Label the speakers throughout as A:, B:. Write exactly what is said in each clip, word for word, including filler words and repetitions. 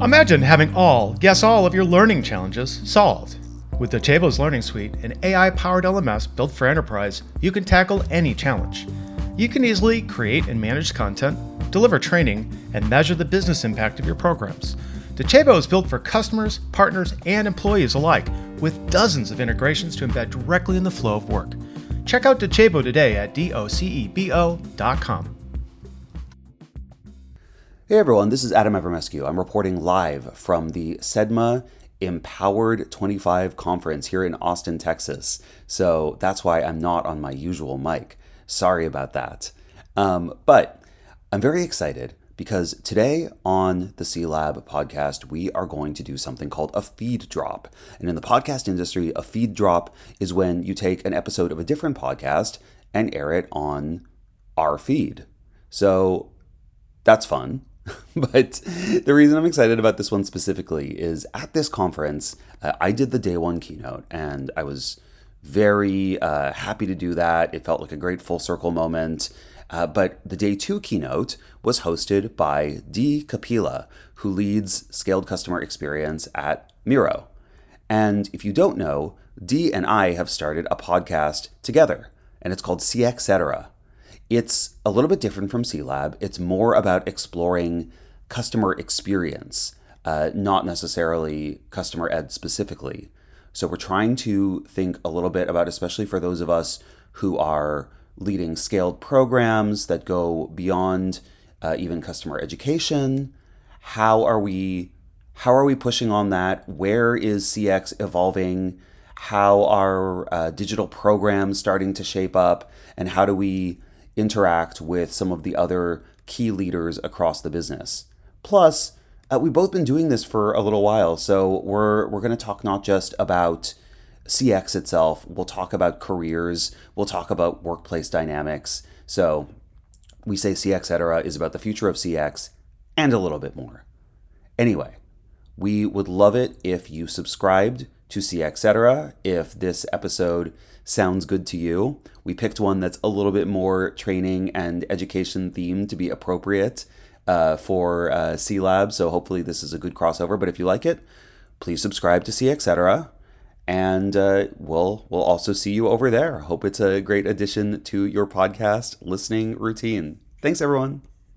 A: Imagine having all, yes, all of your learning challenges solved. With Docebo's Learning Suite, an A I-powered L M S built for enterprise, you can tackle any challenge. You can easily create and manage content, deliver training, and measure the business impact of your programs. Docebo is built for customers, partners, and employees alike, with dozens of integrations to embed directly in the flow of work. Check out Docebo today at docebo dot com.
B: Hey everyone, this is Adam Avramescu. I'm reporting live from the SEDMA Empowered twenty-five conference here in Austin, Texas. So that's why I'm not on my usual mic. Sorry about that. Um, but I'm very excited because today on the C Lab podcast, we are going to do something called a feed drop. And in the podcast industry, a feed drop is when you take an episode of a different podcast and air it on our feed. So that's fun. But the reason I'm excited about this one specifically is at this conference, uh, I did the day one keynote and I was very uh, happy to do that. It felt like a great full circle moment. Uh, but the day two keynote was hosted by Dee Kapila, who leads Scaled Customer Experience at Miro. And if you don't know, Dee and I have started a podcast together, and it's called CXcetera. It's a little bit different from C Lab. It's more about exploring customer experience, uh, not necessarily customer ed specifically. So we're trying to think a little bit about, especially for those of us who are leading scaled programs that go beyond uh, even customer education. How are we, how are we pushing on that? Where is C X evolving? How are uh, digital programs starting to shape up? And how do we interact with some of the other key leaders across the business? Plus, uh, we've both been doing this for a little while, so we're we're going to talk not just about C X itself, we'll talk about careers, we'll talk about workplace dynamics. So we say CXcetera is about the future of C X and a little bit more. Anyway, we would love it if you subscribed to CXcetera. If this episode sounds good to you, we picked one that's a little bit more training and education themed to be appropriate uh, for uh, C Lab. So hopefully this is a good crossover. But if you like it, please subscribe to CXcetera, and uh, we'll we'll also see you over there. Hope it's a great addition to your podcast listening routine. Thanks, everyone.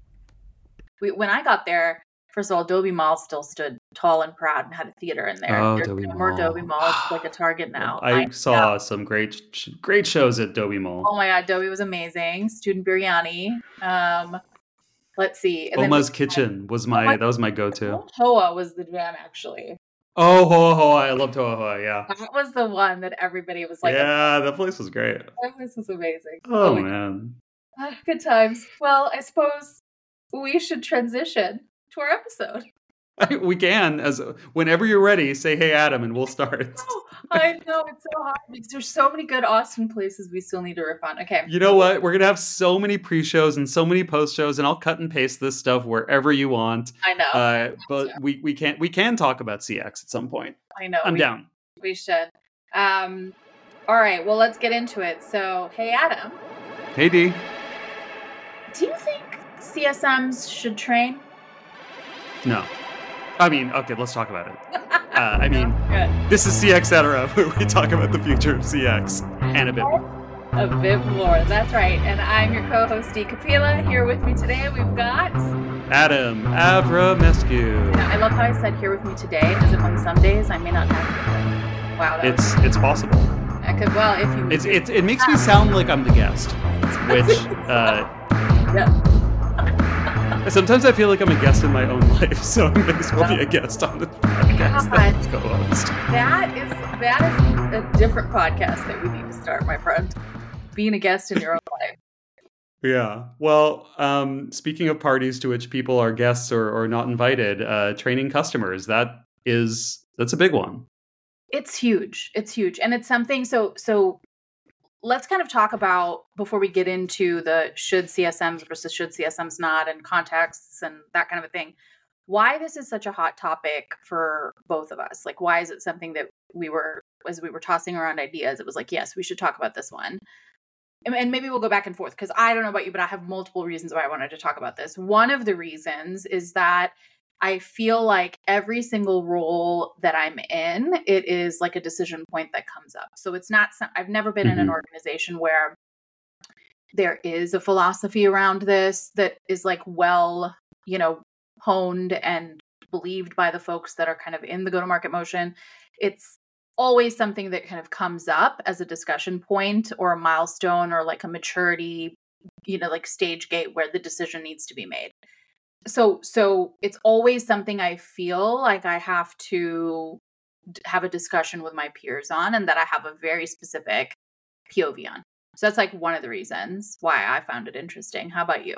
C: We, when I got there, first of all, Adobe Mall still stood tall and proud and had a theater in there.
D: Oh,
C: There's
D: Adobe
C: no more
D: Mall.
C: Adobe Mall. It's like a Target now.
D: I,
C: I
D: saw
C: know.
D: some great great shows at Adobe Mall.
C: Oh my God, Adobe was amazing. Student Biryani. Um, let's see. And then
D: Oma's
C: we-
D: Kitchen was my
C: Oma-
D: that was my go-to.
C: Hoa was the jam, actually.
D: Oh, Hoa Hoa, I loved Hoa Hoa, yeah.
C: That was the one that everybody was like,
D: yeah, that place was great.
C: that place was amazing.
D: Oh,
C: my
D: man.
C: God. Ah, good times. Well, I suppose we should transition to our episode.
D: We can, as whenever you're ready, say, hey, Adam, and we'll start.
C: Oh, I know, it's so hard because there's so many good Austin places we still need to riff on. Okay.
D: You know what? We're going to have so many pre-shows and so many post-shows, and I'll cut and paste this stuff wherever you want.
C: I know.
D: Uh, but we, we, can't, we can talk about C X at some point.
C: I know.
D: I'm
C: we,
D: down.
C: We should. Um, all right. Well, let's get into it. So, hey, Adam,
D: Hey, Dee.
C: do you think C S Ms should train?
D: No. I mean, okay, let's talk about it. Uh, I mean,
C: Good.
D: this is CXcetera, where we talk about the future of C X and a bit more.
C: A bit more. That's right. And I'm your co-host, Dee Kapila. Here with me today, we've got...
D: Adam Avramescu.
C: Now, I love how I said here with me today, as if on some days I may not have you. Wow. That
D: It's it's possible.
C: was, I could, well, if you...
D: It's it it makes me sound like I'm the guest, which uh,
C: Yeah.
D: sometimes I feel like I'm a guest in my own life, so I may as well be a guest on this podcast.
C: God.
D: Let's go host.
C: That is that is a different podcast that we need to start, my friend. Being a guest in your own life.
D: Yeah. Well, um, speaking of parties to which people are guests or, or not invited, uh, training customers, that is that's a big one.
C: It's huge. It's huge. And it's something so so let's kind of talk about before we get into the should C S Ms versus should C S Ms not and contexts and that kind of a thing. Why this is such a hot topic for both of us. Like why is it something that we were as we were tossing around ideas, it was like, yes, we should talk about this one. And, and maybe we'll go back and forth because I don't know about you, but I have multiple reasons why I wanted to talk about this. One of the reasons is that I feel like every single role that I'm in, it is like a decision point that comes up. So it's not, some, I've never been in an
B: Mhm.
C: organization where there is a philosophy around this that is like well, you know, honed and believed by the folks that are kind of in the go-to-market motion. It's always something that kind of comes up as a discussion point or a milestone or like a maturity, you know, like stage gate where the decision needs to be made. So, so it's always something I feel like I have to d- have a discussion with my peers on, and that I have a very specific P O V on. So that's like one of the reasons why I found it interesting. How about you?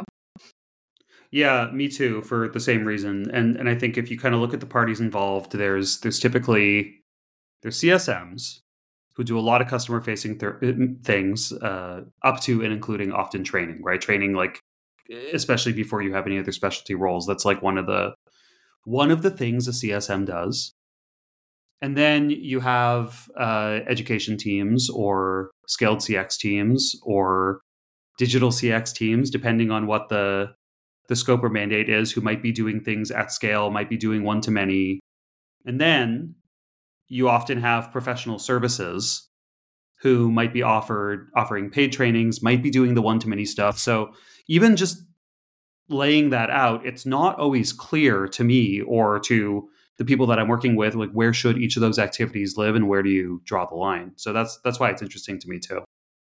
D: Yeah, me too, for the same reason. And and I think if you kind of look at the parties involved, there's there's typically there's C S Ms who do a lot of customer facing th- things, uh, up to and including often training, right? Training, like especially before you have any other specialty roles. That's like one of the one of the things a C S M does. And then you have uh, education teams or scaled C X teams or digital C X teams, depending on what the the scope or mandate is, who might be doing things at scale, might be doing one to many. And then you often have professional services who might be offered offering paid trainings, might be doing the one to many stuff. So even just laying that out, it's not always clear to me or to the people that I'm working with, like where should each of those activities live and where do you draw the line? So that's that's why it's interesting to me too.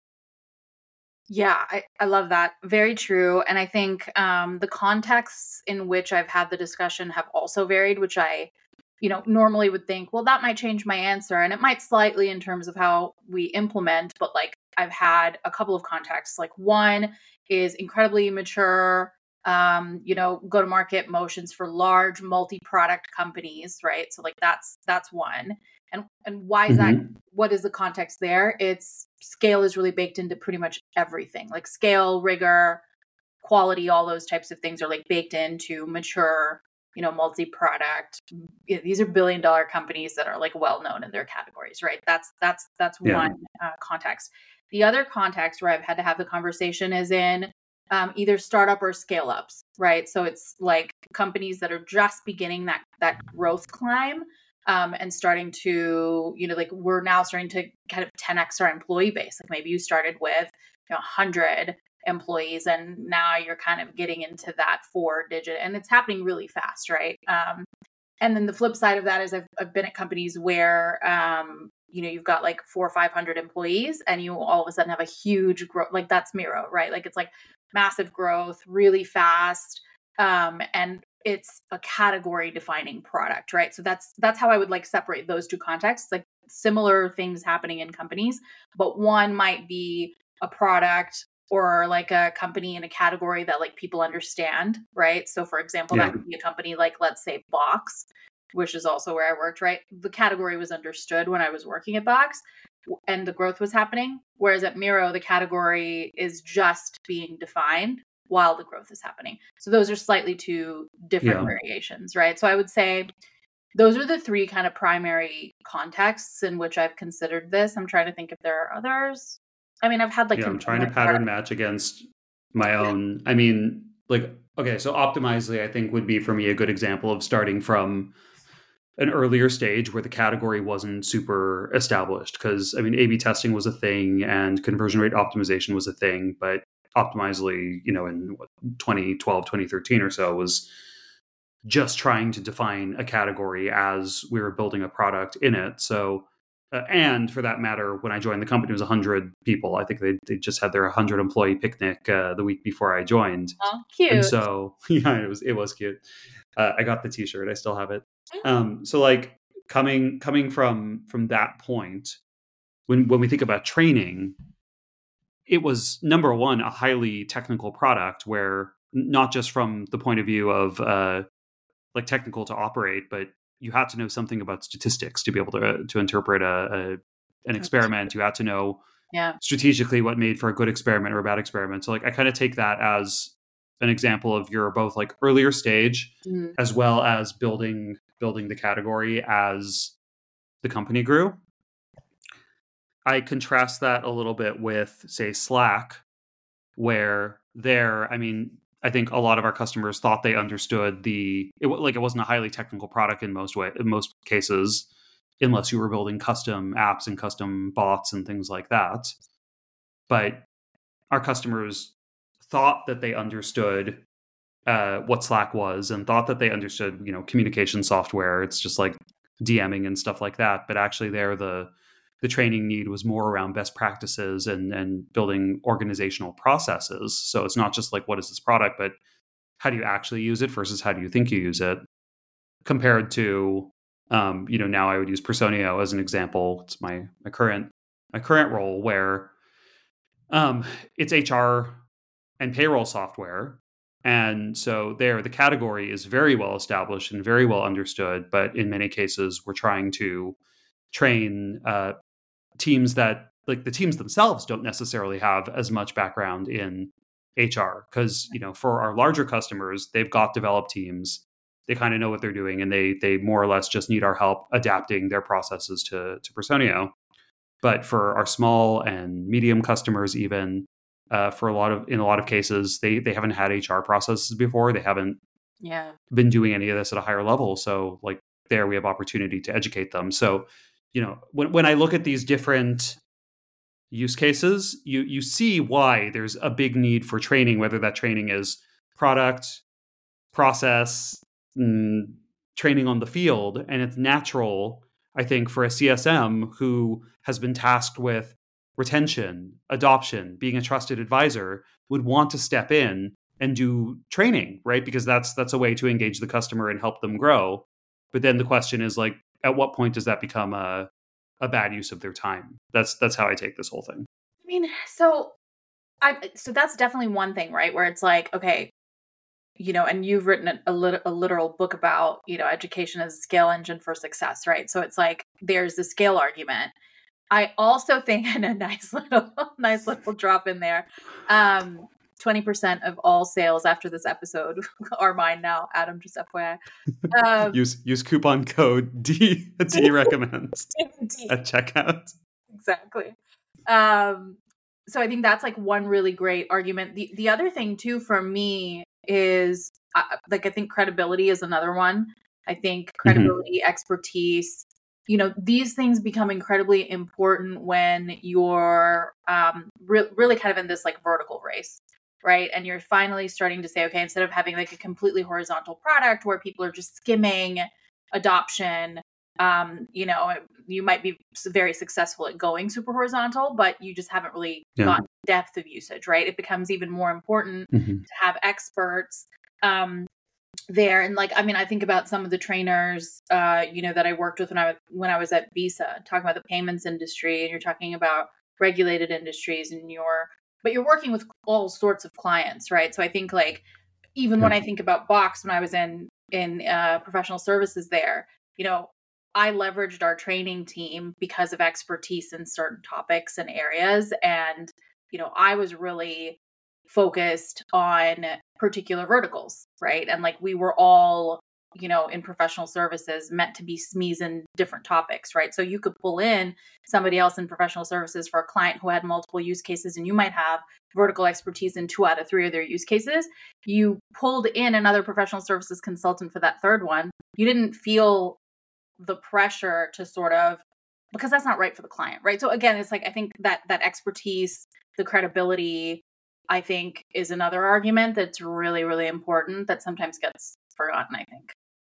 C: Yeah, I, I love that. Very true. And I think um, the contexts in which I've had the discussion have also varied, which I, you know, normally would think, well, that might change my answer. And it might slightly in terms of how we implement, but like I've had a couple of contexts. Like one is incredibly mature, um, you know, go to market motions for large multi-product companies, right? So like that's that's one. And and why is that?
B: Mhm.
C: What is the context there? It's scale is really baked into pretty much everything. Like scale, rigor, quality, all those types of things are like baked into mature, you know, multi-product. You know, these are billion dollar companies that are like well known in their categories, right? That's that's that's
B: Yeah.
C: one uh, context. The other context where I've had to have the conversation is in um, either startup or scale ups, right? So it's like companies that are just beginning that that growth climb, um, and starting to, you know, like we're now starting to kind of ten x our employee base. Like maybe you started with, you know, one hundred employees and now you're kind of getting into that four digit, and it's happening really fast, right? Um, and then the flip side of that is I've, I've been at companies where, um, you know, you've got like four or five hundred employees and you all of a sudden have a huge growth. Like that's Miro, right? Like it's like massive growth, really fast. Um, and it's a category defining product, right? So that's, that's how I would like separate those two contexts, like similar things happening in companies, but one might be a product or like a company in a category that like people understand, right? So for example, that
D: Yeah.
C: would be a company like, let's say Box, which is also where I worked, right? The category was understood when I was working at Box and the growth was happening. Whereas at Miro, the category is just being defined while the growth is happening. So those are slightly two different
D: Yeah.
C: variations, right? So I would say those are the three kind of primary contexts in which I've considered this. I'm trying to think if there are others. I mean, I've had like
D: Yeah, I'm trying to
C: consumer
D: pattern
C: product.
D: match against my own. I mean, like, okay, so Optimizely, I think, would be for me a good example of starting from an earlier stage where the category wasn't super established. Because, I mean, A B testing was a thing and conversion rate optimization was a thing, but Optimizely, you know, in what, twenty twelve, twenty thirteen or so was just trying to define a category as we were building a product in it. So, uh, and for that matter, when I joined the company, it was one hundred people. I think they, they just had their one hundred employee picnic uh, the week before I joined.
C: Oh,
D: And
C: cute.
D: so, yeah, it was it was cute. Uh, I got the T-shirt. I still have it. Um, so, like coming coming from from that point, when when we think about training, it was number one a highly technical product where not just from the point of view of uh, like technical to operate, but you had to know something about statistics to be able to to interpret a, a an experiment. You had to know
C: Yeah.
D: strategically what made for a good experiment or a bad experiment. So like I kind of take that as an example of your both like earlier stage
C: Mhm.
D: as well as building building the category as the company grew. I contrast that a little bit with say Slack, where there, I mean, I think a lot of our customers thought they understood the it, wa- like it wasn't a highly technical product in most way in most cases, unless you were building custom apps and custom bots and things like that. But our customers thought that they understood uh, what Slack was and thought that they understood, you know, communication software. It's just like DMing and stuff like that. But actually, there the the training need was more around best practices and and building organizational processes. So it's not just like what is this product, but how do you actually use it versus how do you think you use it. Compared to, um, you know, now I would use Personio as an example. It's my my current my current role where um, it's H R and payroll software. And so there, the category is very well established and very well understood. But in many cases, we're trying to train uh, teams that, like the teams themselves, don't necessarily have as much background in H R. Because, you know, for our larger customers, they've got developed teams. They kind of know what they're doing, and they they more or less just need our help adapting their processes to to Personio. But for our small and medium customers, even uh, for a lot of in a lot of cases, they they haven't had H R processes before. They haven't
C: Yeah.
D: been doing any of this at a higher level. So like there, we have opportunity to educate them. So, you know, when when I look at these different use cases, you you see why there's a big need for training, whether that training is product, process, mm, training on the field. And it's natural, I think, for a C S M who has been tasked with retention, adoption, being a trusted advisor, would want to step in and do training, right? Because that's that's a way to engage the customer and help them grow. But then the question is like, at what point does that become a a bad use of their time? That's that's how I take this whole thing.
C: I mean, so I so that's definitely one thing, right? Where it's like, okay, you know, and you've written a, a, lit- a literal book about, you know, education as a scale engine for success, right? So it's like there's the scale argument. I also think, and a nice little, nice little drop in there, um, twenty percent of all sales after this episode are mine now, Adam, just F Y I. Um,
D: use use coupon code D D recommends
C: D.
D: at checkout.
C: Exactly. Um, so I think that's like one really great argument. The the other thing too for me is uh, like I think credibility is another one. I think credibility, mm-hmm. expertise, you know, these things become incredibly important when you're um, re- really kind of in this like vertical race, right? And you're finally starting to say, okay, instead of having like a completely horizontal product where people are just skimming adoption, um, you know, you might be very successful at going super horizontal, but you just haven't really yeah. gotten depth of usage, right? It becomes even more important mm-hmm. to have experts um, there. And like, I mean, I think about some of the trainers, uh, you know, that I worked with when I was, when I was at Visa, talking about the payments industry, and you're talking about regulated industries, and you're, but you're working with all sorts of clients, right? So I think like, even yeah. when I think about Box, when I was in, in uh, professional services there, you know, I leveraged our training team because of expertise in certain topics and areas. And, you know, I was really focused on particular verticals, right? And like we were all, you know, in professional services meant to be S M Es in different topics, right? So you could pull in somebody else in professional services for a client who had multiple use cases, and you might have vertical expertise in two out of three of their use cases. You pulled in another professional services consultant for that third one. You didn't feel the pressure to sort of, because that's not right for the client, right? So again, it's like, I think that that expertise, the credibility, I think is another argument that's really, really important that sometimes gets forgotten, I think.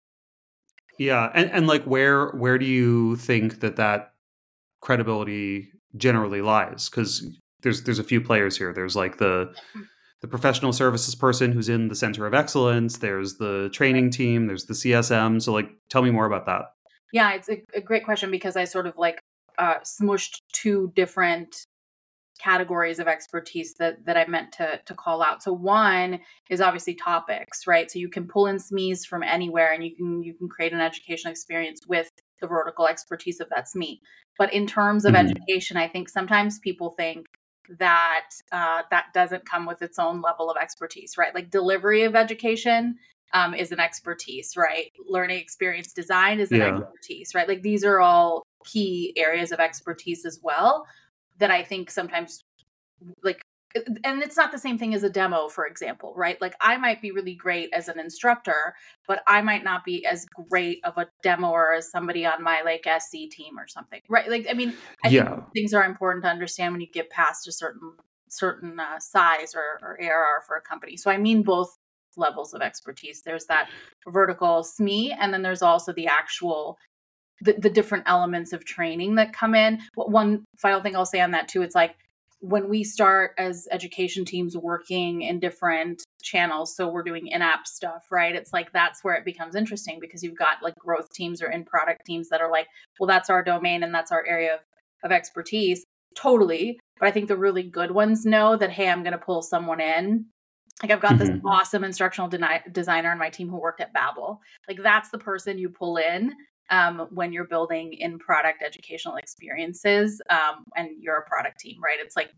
D: Yeah. And, and like, where, where do you think that that credibility generally lies? Because there's, there's a few players here. There's like the, the professional services person who's in the center of excellence. There's the training team. There's the C S M. So like, tell me more about that.
C: Yeah, it's a, a great question, because I sort of like uh, smushed two different categories of expertise that that I meant to to call out. So one is obviously topics, right? So you can pull in S M Es from anywhere, and you can you can create an educational experience with the vertical expertise of that S M E. But in terms of mm-hmm. education, I think sometimes people think that uh, that doesn't come with its own level of expertise, right? Like delivery of education Um, is an expertise, right? Learning experience design is an yeah. expertise, right? Like these are all key areas of expertise as well that I think sometimes like and it's not the same thing as a demo, for example, right? Like I might be really great as an instructor, but I might not be as great of a demo or as somebody on my like S C team or something, right? Like, I mean, I
D: Yeah.
C: think things are important to understand when you get past a certain certain uh, size or, or A R R for a company. So I mean both levels of expertise. There's that vertical S M E, and then there's also the actual the, the different elements of training that come in. One final thing I'll say on that too, it's like when we start as education teams working in different channels, so we're doing in-app stuff, right? It's like that's where it becomes interesting because you've got like growth teams or in-product teams that are like, well, that's our domain and that's our area of, of expertise. Totally. But I think the really good ones know that, hey, I'm going to pull someone in. Like I've got this
D: Mhm.
C: awesome instructional de- designer on my team who worked at Babbel. Like that's the person you pull in um, when you're building in product educational experiences um, and you're a product team, right? It's like,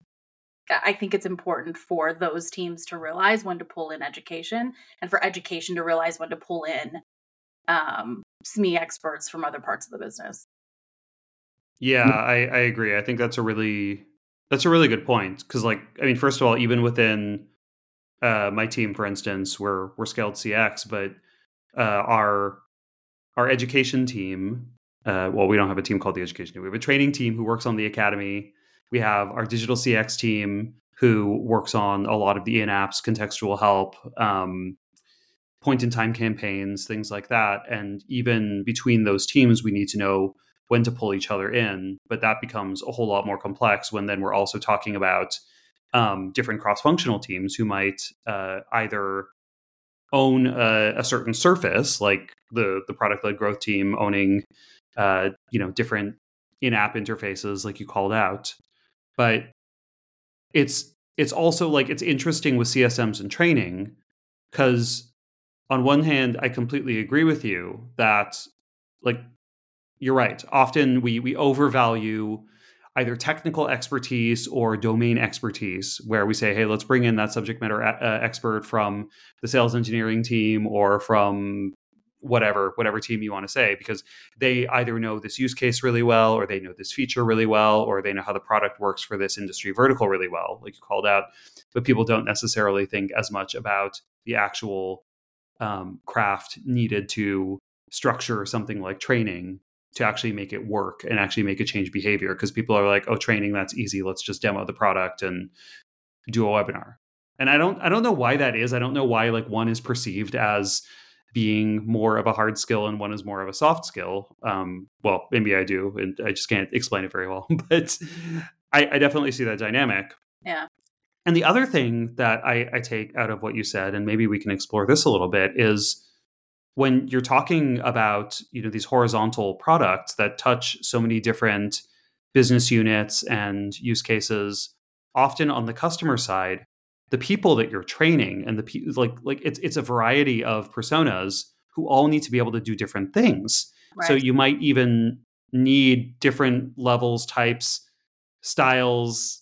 C: I think it's important for those teams to realize when to pull in education and for education to realize when to pull in um, S M E experts from other parts of the business.
D: Yeah, I, I agree. I think that's a really that's a really good point because, like, I mean, first of all, even within uh, my team, for instance, we're we're scaled C X, but uh, our our education team. Uh, well, we don't have a team called the education team. We have a training team who works on the academy. We have our digital C X team who works on a lot of the in-apps, contextual help, um, point-in-time campaigns, things like that. And even between those teams, we need to know when to pull each other in. But that becomes a whole lot more complex when then we're also talking about um, different cross-functional teams who might uh, either own a, a certain surface, like the the product-led growth team owning uh, you know different in-app interfaces, like you called out. But it's it's also like it's interesting with C S Ms and training because on one hand, I completely agree with you that like you're right. Often we we overvalue either technical expertise or domain expertise, where we say, hey, let's bring in that subject matter uh, expert from the sales engineering team or from whatever whatever team you want to say, because they either know this use case really well, or they know this feature really well, or they know how the product works for this industry vertical really well, like you called out. But people don't necessarily think as much about the actual um, craft needed to structure something like training to actually make it work and actually make it change behavior. Because people are like, oh, training, that's easy. Let's just demo the product and do a webinar. And I don't I don't know why that is. I don't know why like one is perceived as being more of a hard skill and one is more of a soft skill. Um, well, maybe I do, and I just can't explain it very well. But I, I definitely see that dynamic.
C: Yeah.
D: And the other thing that I, I take out of what you said, and maybe we can explore this a little bit, is when you're talking about, you know, these horizontal products that touch so many different business units and use cases, often on the customer side, the people that you're training and the pe- like like it's it's a variety of personas who all need to be able to do different things.
C: Right.
D: So you might even need different levels, types, styles,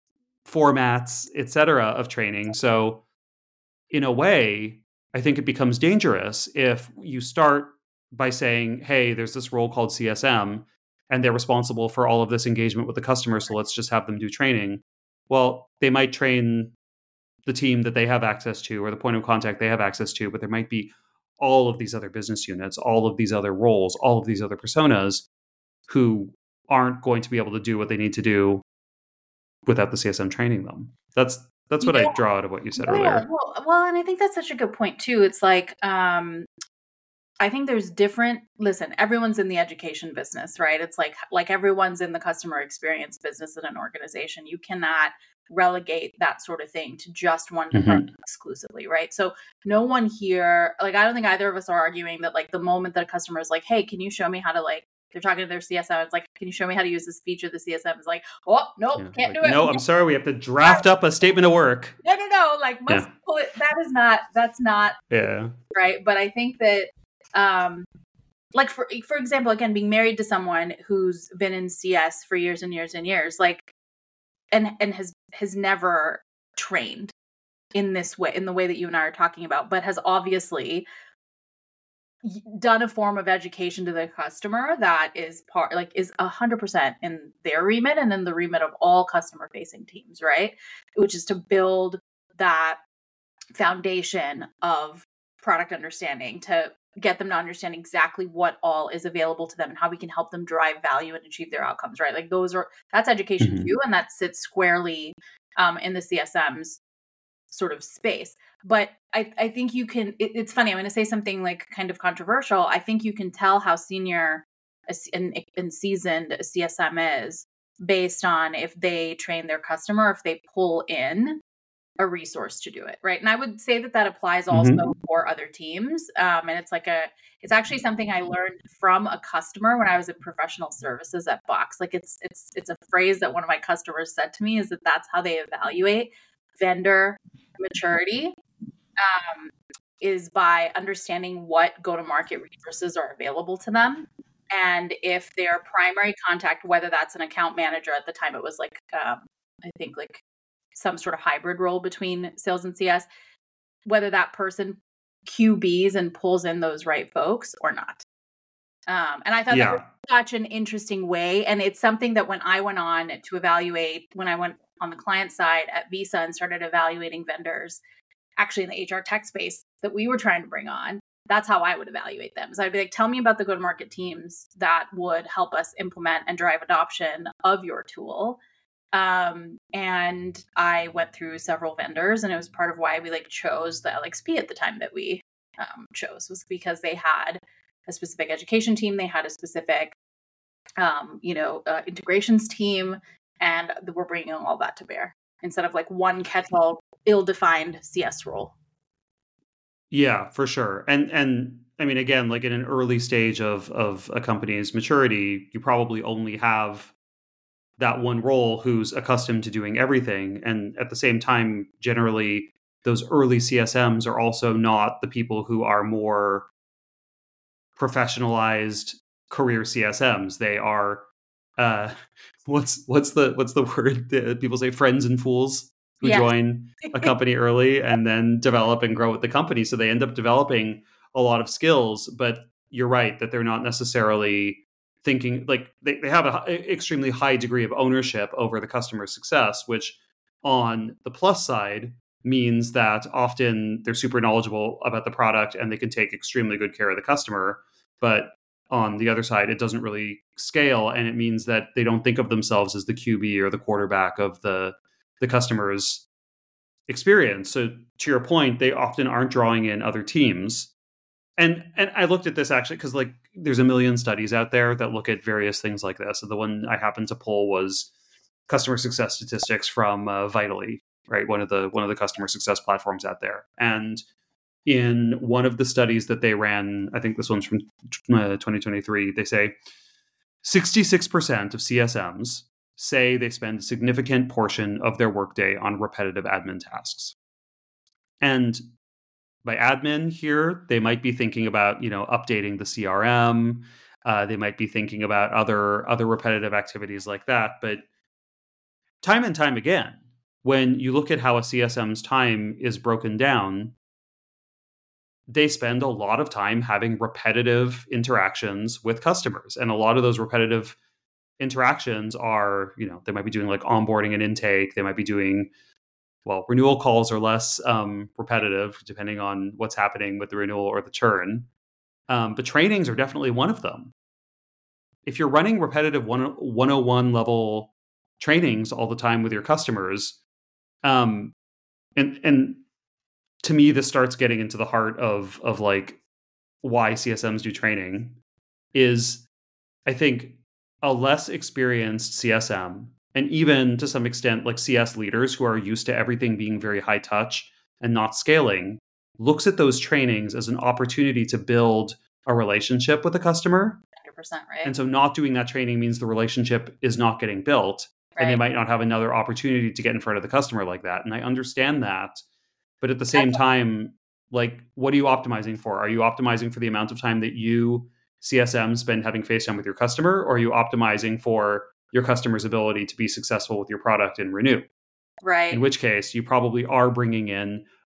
D: formats, et cetera, of training. So in a way, I think it becomes dangerous if you start by saying, hey, there's this role called C S M, and they're responsible for all of this engagement with the customer, so let's just have them do training. Well, they might train the team that they have access to or the point of contact they have access to, but there might be all of these other business units, all of these other roles, all of these other personas who aren't going to be able to do what they need to do without the C S M training them. That's that's what
C: Yeah.
D: I draw out of what you said
C: Yeah,
D: earlier.
C: well, well, and I think that's such a good point too. It's like, um, I think there's different, listen, everyone's in the education business, right? It's like, like everyone's in the customer experience business in an organization. You cannot relegate that sort of thing to just one department
D: Mhm.
C: exclusively, right? So no one here, like, I don't think either of us are arguing that like the moment that a customer is like, hey, can you show me how to like, they're talking to their C S M. It's like, can you show me how to use this feature? The C S M is like, oh, nope,
D: Yeah,
C: can't
D: like,
C: do it.
D: no, I'm sorry, we have to draft up a statement of work.
C: No, no, no. Like, must
D: Yeah.
C: pull it. That is not, that's not
D: Yeah.
C: right. But I think that, um, like, for for example, again, being married to someone who's been in C S for years and years and years, like, and and has has never trained in this way, in the way that you and I are talking about, but has obviously done a form of education to the customer that is part like is a hundred percent in their remit and in the remit of all customer facing teams, right? Which is to build that foundation of product understanding, to get them to understand exactly what all is available to them and how we can help them drive value and achieve their outcomes, right? Like those are, that's education
B: Mhm.
C: too. And that sits squarely um, in the C S M's sort of space. But I, I think you can, it, it's funny, I'm going to say something like kind of controversial. I think you can tell how senior a s- and, and seasoned a C S M is based on if they train their customer, if they pull in a resource to do it, right? And I would say that that applies also
B: Mhm.
C: for other teams. Um, and it's like a, it's actually something I learned from a customer when I was in professional services at Box. Like it's, it's, it's a phrase that one of my customers said to me, is that that's how they evaluate vendor maturity, um, is by understanding what go-to-market resources are available to them. And if their primary contact, whether that's an account manager, at the time it was like, um, I think like some sort of hybrid role between sales and C S, whether that person Q Bs and pulls in those right folks or not. Um, and I thought that was
D: Yeah.
C: such an interesting way. And it's something that when I went on to evaluate, when I went on the client side at Visa and started evaluating vendors, actually in the H R tech space that we were trying to bring on, that's how I would evaluate them. So I'd be like, tell me about the go-to-market teams that would help us implement and drive adoption of your tool. Um, and I went through several vendors, and it was part of why we like chose the L X P at the time that we um, chose, was because they had a specific education team, they had a specific, um, you know, uh, integrations team, and we're bringing all that to bear instead of like one catch-all, ill-defined C S role.
D: Yeah, for sure. And and I mean, again, like in an early stage of of a company's maturity, you probably only have that one role who's accustomed to doing everything. And at the same time, generally, those early C S Ms are also not the people who are more professionalized career C S Ms. They are uh, what's what's the what's the word that people say, friends and fools who
C: Yeah.
D: join a company early and then develop and grow with the company. So they end up developing a lot of skills, but you're right that they're not necessarily thinking like they, they have an extremely high degree of ownership over the customer success, which on the plus side means that often they're super knowledgeable about the product and they can take extremely good care of the customer. But on the other side, it doesn't really scale, and it means that they don't think of themselves as the Q B or the quarterback of the the customer's experience. So to your point, they often aren't drawing in other teams. And and I looked at this actually because like there's a million studies out there that look at various things like this. So the one I happened to pull was customer success statistics from uh, Vitally, right? One of the one of the customer success platforms out there. And in one of the studies that they ran, I think this one's from uh, twenty twenty-three, they say sixty-six percent of C S Ms say they spend a significant portion of their workday on repetitive admin tasks. And by admin here, they might be thinking about, you know, updating the C R M. Uh, they might be thinking about other other repetitive activities like that. But time and time again, when you look at how a C S M's time is broken down, they spend a lot of time having repetitive interactions with customers. And a lot of those repetitive interactions are, you know, they might be doing like onboarding and intake. They might be doing, well, renewal calls are less um, repetitive depending on what's happening with the renewal or the churn. Um, but trainings are definitely one of them. If you're running repetitive one oh one level trainings all the time with your customers, um, and and to me, this starts getting into the heart of of like why C S Ms do training, is I think a less experienced C S M, and even to some extent like C S leaders who are used to everything being very high touch and not scaling, looks at those trainings as an opportunity to build a relationship with a customer.
C: one hundred percent, right?
D: And so not doing that training means the relationship is not getting built, and they
C: Right.
D: might not have another opportunity to get in front of the customer like that. And I understand that. But at the same time, like, what are you optimizing for? Are you optimizing for the amount of time that you, C S M, spend having FaceTime with your customer? Or are you optimizing for your customer's ability to be successful with your product and renew?
C: Right.
D: In which case, you probably are bringing in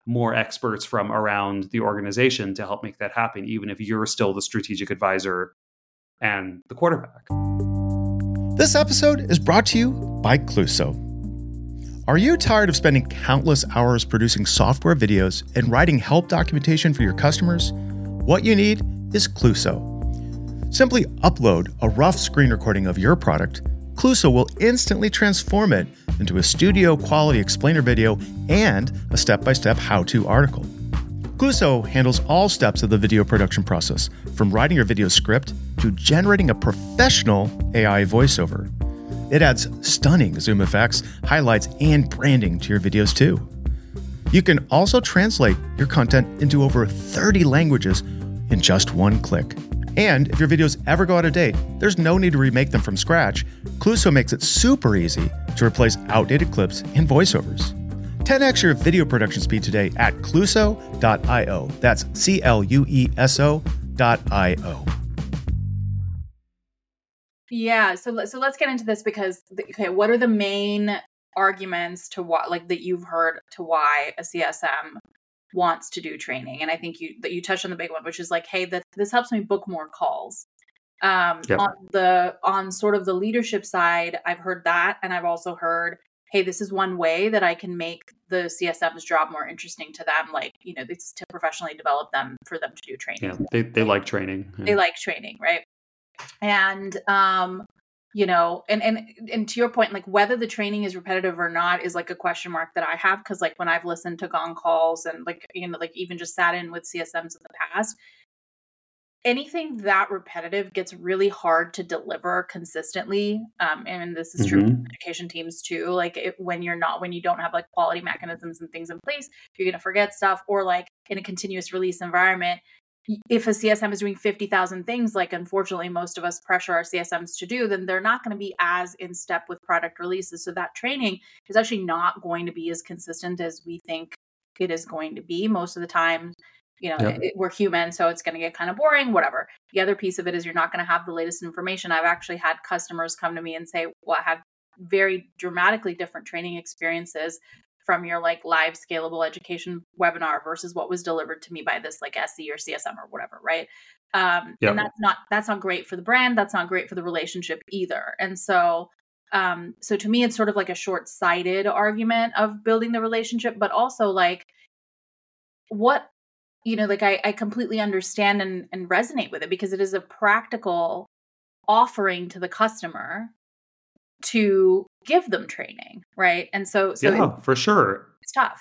D: more experts from around the organization to help make that happen, even if you're still the strategic advisor and the quarterback.
A: This episode is brought to you by Cluso. Are you tired of spending countless hours producing software videos and writing help documentation for your customers? What you need is Cluso. Simply upload a rough screen recording of your product. Cluso will instantly transform it into a studio quality explainer video and a step-by-step how-to article. Cluso handles all steps of the video production process, from writing your video script to generating a professional A I voiceover. It adds stunning zoom effects, highlights, and branding to your videos too. You can also translate your content into over thirty languages in just one click. And if your videos ever go out of date, there's no need to remake them from scratch. Cluso makes it super easy to replace outdated clips and voiceovers. ten x your video production speed today at cluso dot io. That's C L U E S O dot I O.
C: Yeah, so let- so let's get into this because okay, what are the main arguments to what like that you've heard to why a C S M wants to do training? And I think you that you touched on the big one, which is like, hey, that this helps me book more calls. Um,
D: Yep.
C: on the on sort of the leadership side, I've heard that, and I've also heard, hey, this is one way that I can make the C S M's job more interesting to them. Like, you know, this is to professionally develop them for them to do training.
D: Yeah, they they like training. Yeah.
C: They like training, right? And um, you know, and and and to your point, like whether the training is repetitive or not is like a question mark that I have, because like when I've listened to Gong calls and like, you know, like even just sat in with C S Ms in the past, anything that repetitive gets really hard to deliver consistently. Um, and this is true
D: Mhm.
C: for education teams too. Like it, when you're not, when you don't have like quality mechanisms and things in place, you're going to forget stuff. Or like in a continuous release environment, y- if a C S M is doing fifty thousand things, like unfortunately most of us pressure our C S Ms to do, then they're not going to be as in step with product releases. So that training is actually not going to be as consistent as we think it is going to be most of the time. You know,
D: Yep.
C: it, we're human, so it's going to get kind of boring, whatever. The other piece of it is you're not going to have the latest information. I've actually had customers come to me and say, well, I have very dramatically different training experiences from your like live scalable education webinar versus what was delivered to me by this like S E or C S M or whatever, right? Um,
D: Yep.
C: And that's not that's not great for the brand. That's not great for the relationship either. And so, um, so to me, it's sort of like a short-sighted argument of building the relationship, but also like what you know, like I, I completely understand and, and resonate with it because it is a practical offering to the customer to give them training, right? And so, so
D: Yeah, for sure.
C: it's tough.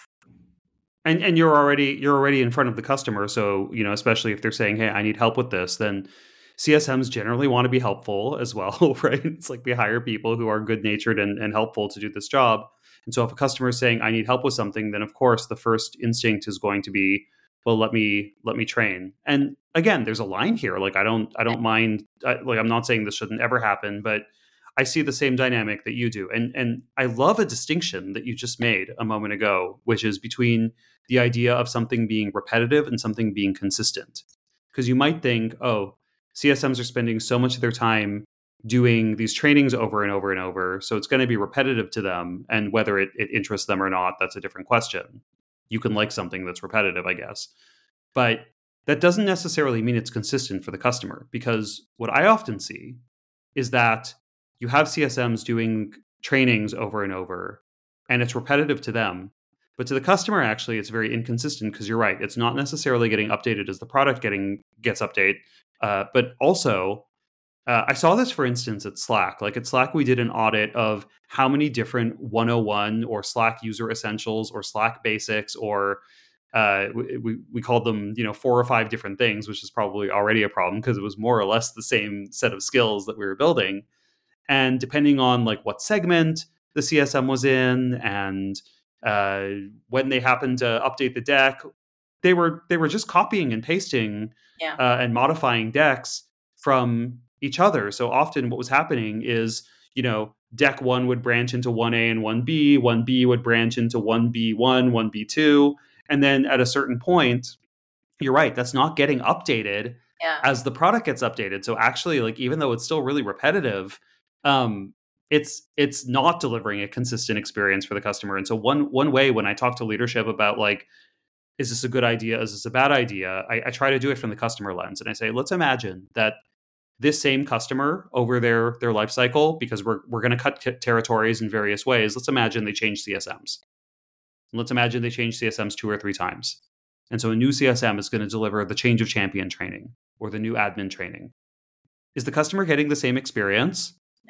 D: And and you're already you're already in front of the customer, so you know, especially if they're saying, "Hey, I need help with this," then C S Ms generally want to be helpful as well, right? It's like we hire people who are good natured and, and helpful to do this job. And so if a customer is saying, "I need help with something," then of course the first instinct is going to be, well, let me let me train. And again, there's a line here. Like I don't I don't mind. I, like I'm not saying this shouldn't ever happen, but I see the same dynamic that you do. And and I love a distinction that you just made a moment ago, which is between the idea of something being repetitive and something being consistent. Because you might think, oh, C S Ms are spending so much of their time doing these trainings over and over and over, so it's going to be repetitive to them. And whether it, it interests them or not, that's a different question. You can like something that's repetitive, I guess. But that doesn't necessarily mean it's consistent for the customer, because what I often see is that you have C S Ms doing trainings over and over, and it's repetitive to them. But to the customer, actually, it's very inconsistent because you're right. It's not necessarily getting updated as the product getting gets updated. Uh, but also, uh, I saw this, for instance, at Slack. Like at Slack, we did an audit of how many different one oh one or Slack user essentials or Slack basics or uh, we, we we called them, you know, four or five different things, which is probably already a problem because it was more or less the same set of skills that we were building. And depending on like what segment the C S M was in and uh, when they happened to update the deck, they were they were just copying and pasting
C: Yeah.
D: uh, and modifying decks from each other. So often what was happening is, you know, deck one would branch into one A and one B, one B would branch into one B one, one B two. And then at a certain point, you're right, that's not getting updated
C: Yeah.
D: as the product gets updated. So actually, like, even though it's still really repetitive, um, it's it's not delivering a consistent experience for the customer. And so one one way when I talk to leadership about like is this a good idea? Is this a bad idea? I, I try to do it from the customer lens. And I say, let's imagine that this same customer over their, their life cycle, because we're, we're going to cut t- territories in various ways. Let's imagine they change C S Ms. And let's imagine they change C S Ms two or three times. And so a new C S M is going to deliver the change of champion training or the new admin training. Is the customer getting the same experience?
C: No.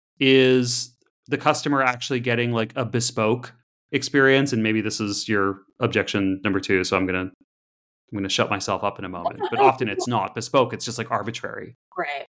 D: Is the customer actually getting like a bespoke experience? And maybe this is your objection number two. So I'm going to, I'm going to shut myself up in a moment, but often it's not bespoke. It's just like arbitrary.
C: Right.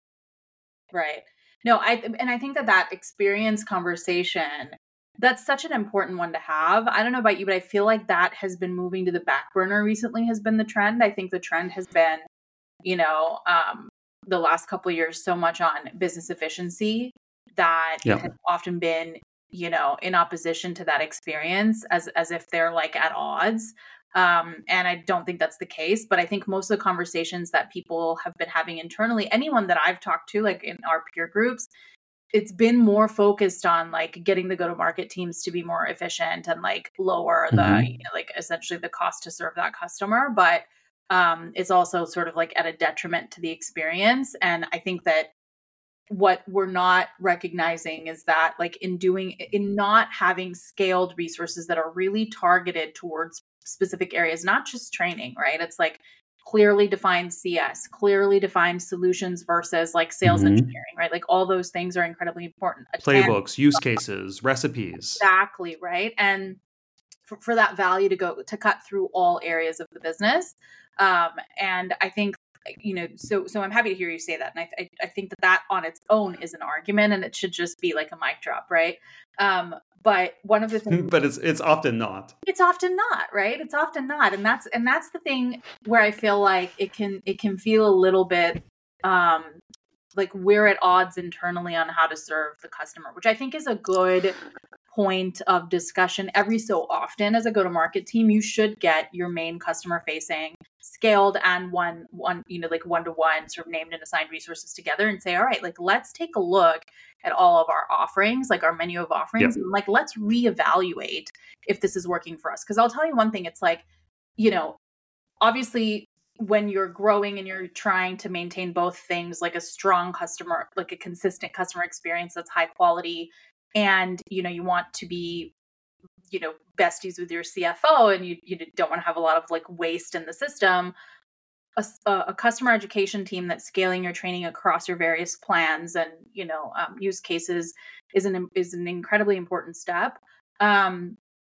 C: Right. No, I, and I think that that experience conversation, that's such an important one to have. I don't know about you, but I feel like that has been moving to the back burner recently, has been the trend. I think the trend has been, you know, um, the last couple of years, so much on business efficiency that
D: Yeah.
C: it has often been, you know, in opposition to that experience, as, as if they're like at odds. Um, and I don't think that's the case, but I think most of the conversations that people have been having internally, anyone that I've talked to, like in our peer groups, it's been more focused on like getting the go-to-market teams to be more efficient and like lower the,
D: Mhm.
C: you know, like essentially the cost to serve that customer. But um, it's also sort of like at a detriment to the experience. And I think that what we're not recognizing is that like in doing, in not having scaled resources that are really targeted towards specific areas, not just training, right? It's like clearly defined C S, clearly defined solutions versus like sales
D: Mhm.
C: engineering, right? Like all those things are incredibly important. A tan-
D: Playbooks, use cases, recipes.
C: Exactly, right? And for, for that value to go to cut through all areas of the business. Um, and I think, you know, so so I'm happy to hear you say that. And I, I, I think that that on its own is an argument and it should just be like a mic drop, right? Um, but one of the things,
D: But it's it's often not.
C: it's often not, right? It's often not. And that's, and that's the thing where I feel like it can, it can feel a little bit, um, like we're at odds internally on how to serve the customer, which I think is a good point of discussion. Every so often as a go-to-market team, you should get your main customer facing scaled and one, one, you know, like one-to-one sort of named and assigned resources together and say, all right, like, let's take a look at all of our offerings, like our menu of offerings,
D: Yep.
C: and like, let's reevaluate if this is working for us. Cause I'll tell you one thing, it's like, you know, obviously when you're growing and you're trying to maintain both things, like a strong customer, like a consistent customer experience that's high quality, and, you know, you want to be, you know, besties with your C F O and you, you don't want to have a lot of like waste in the system. A, a customer education team that's scaling your training across your various plans and, you know, um, use cases is an, is an incredibly important step. Um,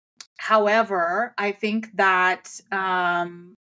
C: however, I think that, um,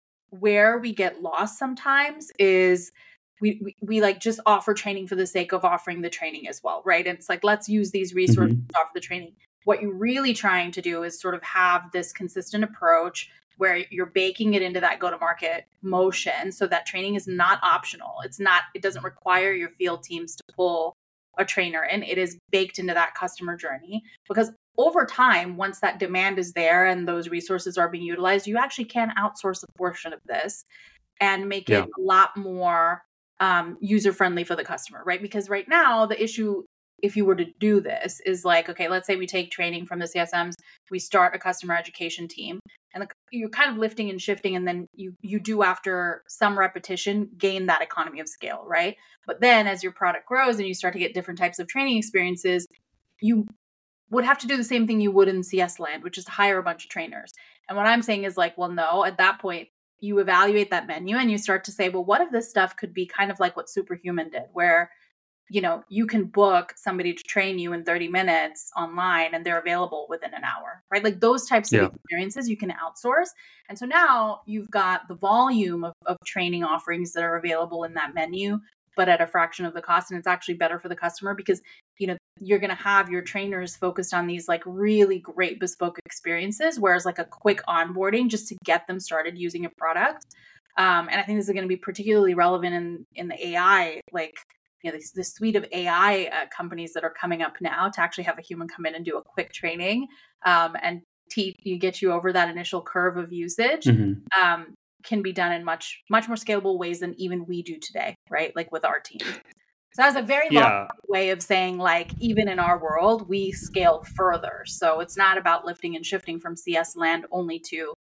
C: where we get lost sometimes is we, we we like just offer training for the sake of offering the training as well, right? And it's like, let's use these resources
D: Mhm.
C: to offer the training. What you're really trying to do is sort of have this consistent approach where you're baking it into that go-to-market motion so that training is not optional. It's not, it doesn't require your field teams to pull a trainer in. It is baked into that customer journey, because over time, once that demand is there and those resources are being utilized, you actually can outsource a portion of this and make
D: Yeah.
C: it a lot more um, user-friendly for the customer, right? Because right now, the issue, if you were to do this, is like, okay, let's say we take training from the C S Ms, we start a customer education team, and the, you're kind of lifting and shifting, and then you you do, after some repetition, gain that economy of scale, right? But then as your product grows and you start to get different types of training experiences, you would have to do the same thing you would in C S land, which is hire a bunch of trainers. And what I'm saying is like, well, no, at that point, you evaluate that menu and you start to say, well, what if this stuff could be kind of like what Superhuman did, where, you know, you can book somebody to train you in thirty minutes online and they're available within an hour, right? Like those types
D: Yeah.
C: of experiences you can outsource. And so now you've got the volume of, of training offerings that are available in that menu, but at a fraction of the cost. And it's actually better for the customer because, you know, you're going to have your trainers focused on these like really great bespoke experiences, whereas like a quick onboarding just to get them started using a product. Um, and I think this is going to be particularly relevant in, in the A I, like, you know, this, this suite of A I uh, companies that are coming up now to actually have a human come in and do a quick training um, and teach you, get you over that initial curve of usage.
D: Mhm.
C: Um, can be done in much, much more scalable ways than even we do today, right? Like with our team. So that's a very long
D: Yeah.
C: way of saying, like, even in our world, we scale further. So it's not about lifting and shifting from C S land only to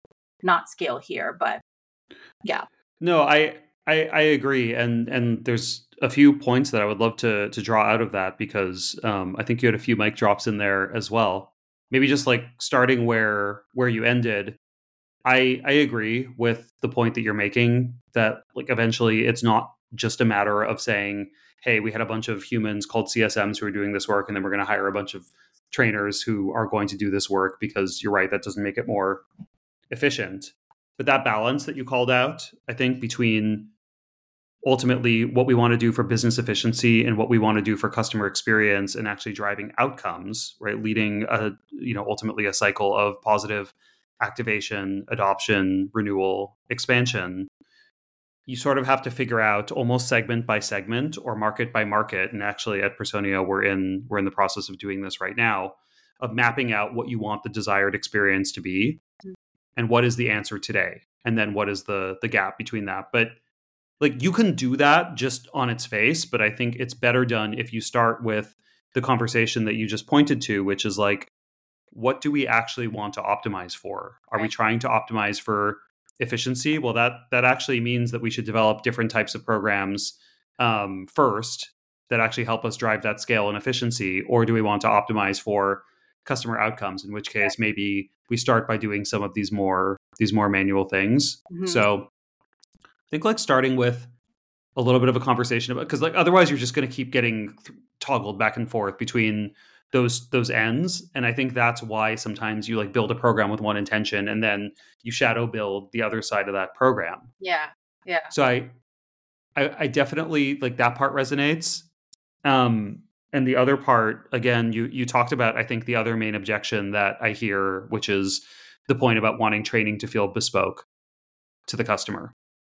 C: not scale here. But yeah.
D: No, I, I I agree, and and there's a few points that I would love to to draw out of that, because um, I think you had a few mic drops in there as well. Maybe just like starting where where you ended. I I agree with the point that you're making, that like eventually it's not just a matter of saying, hey, we had a bunch of humans called C S Ms who are doing this work, and then we're going to hire a bunch of trainers who are going to do this work, because you're right, that doesn't make it more efficient. But that balance that you called out, I think, between ultimately what we want to do for business efficiency and what we want to do for customer experience and actually driving outcomes, right? Leading a, you know, ultimately a cycle of positive activation, adoption, renewal, expansion. You sort of have to figure out almost segment by segment or market by market. And actually at Personio, we're in, we're in the process of doing this right now, of mapping out what you want the desired experience to be and what is the answer today. And then what is the the gap between that. But like you can do that just on its face, but I think it's better done if you start with the conversation that you just pointed to, which is like, what do we actually want to optimize for? Are we trying to optimize for efficiency? Well, that that actually means that we should develop different types of programs um, first that actually help us drive that scale and efficiency. Or do we want to optimize for customer outcomes? In which case, maybe we start by doing some of these more these more manual things. Mm-hmm. So I think like starting with a little bit of a conversation about, because like otherwise you're just going to keep getting th- toggled back and forth between those those ends. And I think that's why sometimes you like build a program with one intention and then you shadow build the other side of that program.
C: Yeah. Yeah.
D: So I I, I definitely like that part resonates. Um and the other part, again, you you talked about, I think, the other main objection that I hear, which is the point about wanting training to feel bespoke to the customer.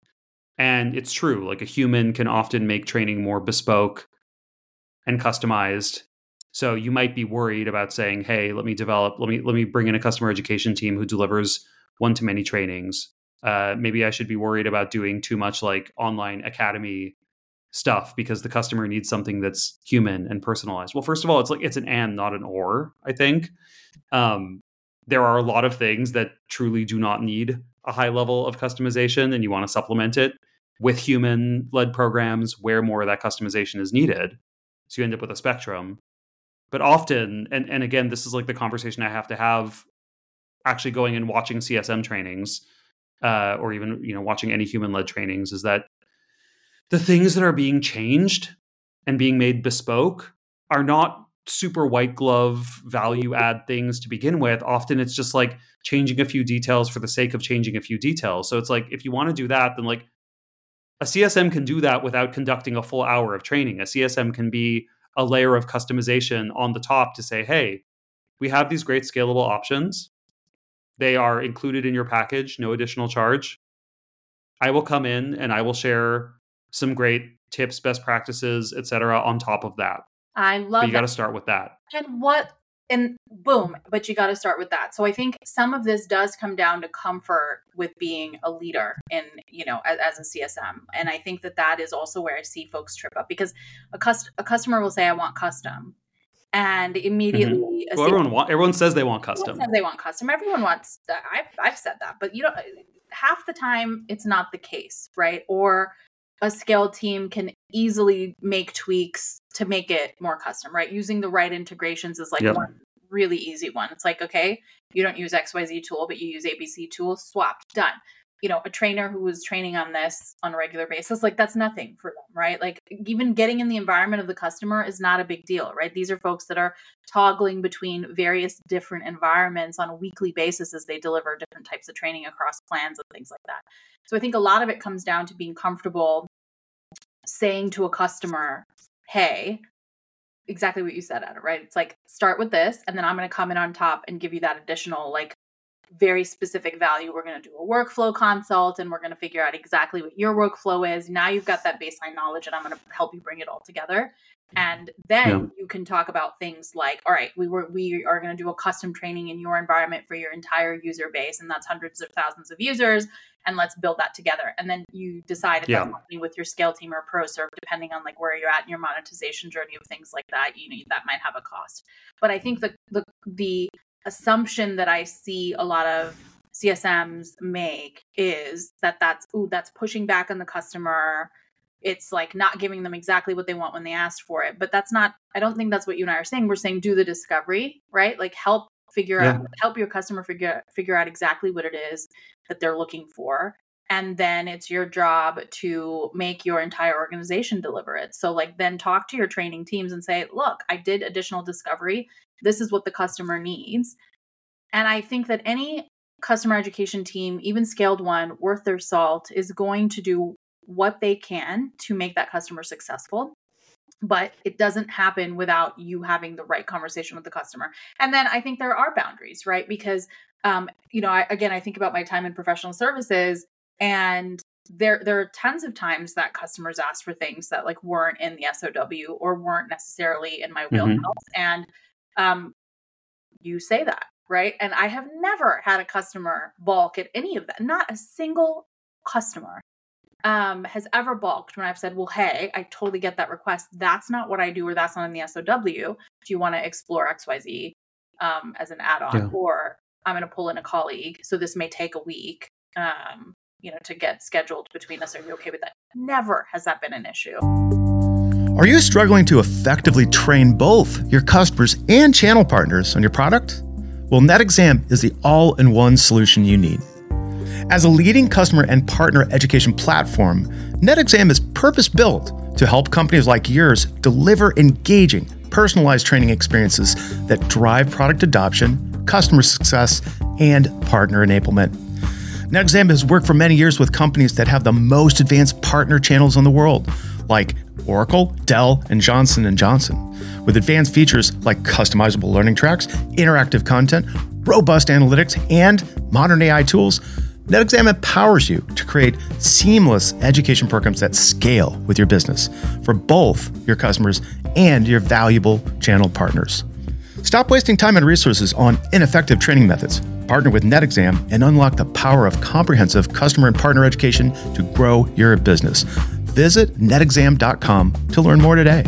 D: And it's true, like a human can often make training more bespoke and customized. So you might be worried about saying, hey, let me develop, let me let me bring in a customer education team who delivers one-to-many trainings. Uh, maybe I should be worried about doing too much like online academy stuff because the customer needs something that's human and personalized. Well, first of all, it's like it's an and, not an or, I think. Um, there are a lot of things that truly do not need a high level of customization, and you want to supplement it with human-led programs where more of that customization is needed. So you end up with a spectrum. But often, and, and again, this is like the conversation I have to have actually going and watching C S M trainings, uh, or even, you know, watching any human-led trainings, is that the things that are being changed and being made bespoke are not super white glove value add things to begin with. Often it's just like changing a few details for the sake of changing a few details. So it's like, if you want to do that, then like a C S M can do that without conducting a full hour of training. A C S M can be a layer of customization on the top to say, hey, we have these great scalable options. They are included in your package, no additional charge. I will come in and I will share some great tips, best practices, et cetera on top of that.
C: I love
D: but you got to start with that.
C: And what, and boom, but you got to start with that. So I think some of this does come down to comfort with being a leader in, you know, as, as a C S M. And I think that that is also where I see folks trip up, because a, cust- a customer will say, I want custom. And immediately,
D: mm-hmm. well, everyone want, everyone says they want custom.
C: Everyone says they want custom. Everyone wants that. I've, I've said that, but you know, half the time it's not the case, right? Or a scale team can easily make tweaks to make it more custom, right? Using the right integrations is like yep. one really easy one. It's like, okay, you don't use X Y Z tool, but you use A B C tool, swapped, done. You know, a trainer who was training on this on a regular basis, like that's nothing for them, right? Like even getting in the environment of the customer is not a big deal, right? These are folks that are toggling between various different environments on a weekly basis as they deliver different types of training across plans and things like that. So I think a lot of it comes down to being comfortable saying to a customer, hey, exactly what you said, Adam, right? It's like, start with this, and then I'm going to come in on top and give you that additional, like, very specific value. We're going to do a workflow consult, and we're going to figure out exactly what your workflow is. Now you've got that baseline knowledge, and I'm going to help you bring it all together. And then yeah. you can talk about things like, all right, we were we are going to do a custom training in your environment for your entire user base, and that's hundreds of thousands of users, and let's build that together. And then you decide if yeah. that's happening with your scale team or pro serve, depending on like where you're at in your monetization journey of things like that. You know, that might have a cost. But I think the the the assumption that I see a lot of C S Ms make is that that's, ooh, that's pushing back on the customer. It's like not giving them exactly what they want when they asked for it. But that's not, I don't think that's what you and I are saying. We're saying do the discovery, right? Like help figure
D: Yeah.
C: out, help your customer figure, figure out exactly what it is that they're looking for. And then it's your job to make your entire organization deliver it. So like then talk to your training teams and say, look, I did additional discovery. This is what the customer needs. And I think that any customer education team, even scaled one, worth their salt, is going to do what they can to make that customer successful. But it doesn't happen without you having the right conversation with the customer. And then I think there are boundaries, right? Because, um, you know, I, again, I think about my time in professional services, and there, there are tons of times that customers asked for things that like weren't in the S O W or weren't necessarily in my wheelhouse. Mm-hmm. And um, you say that, right? And I have never had a customer balk at any of that. Not a single customer um, has ever balked when I've said, well, hey, I totally get that request. That's not what I do, or that's not in the S O W. Do you want to explore X Y Z um, as an add-on? Yeah. Or I'm going to pull in a colleague, so this may take a week, um, you know, to get scheduled between us. Are you okay with that? Never has that been an issue.
A: Are you struggling to effectively train both your customers and channel partners on your product? Well, NetExam is the all-in-one solution you need. As a leading customer and partner education platform, NetExam is purpose-built to help companies like yours deliver engaging, personalized training experiences that drive product adoption, customer success, and partner enablement. NetExam has worked for many years with companies that have the most advanced partner channels in the world, like Oracle, Dell, and Johnson and Johnson, with advanced features like customizable learning tracks, interactive content, robust analytics, and modern A I tools. NetExam empowers you to create seamless education programs that scale with your business for both your customers and your valuable channel partners. Stop wasting time and resources on ineffective training methods. Partner with NetExam and unlock the power of comprehensive customer and partner education to grow your business. Visit net exam dot com to learn more today.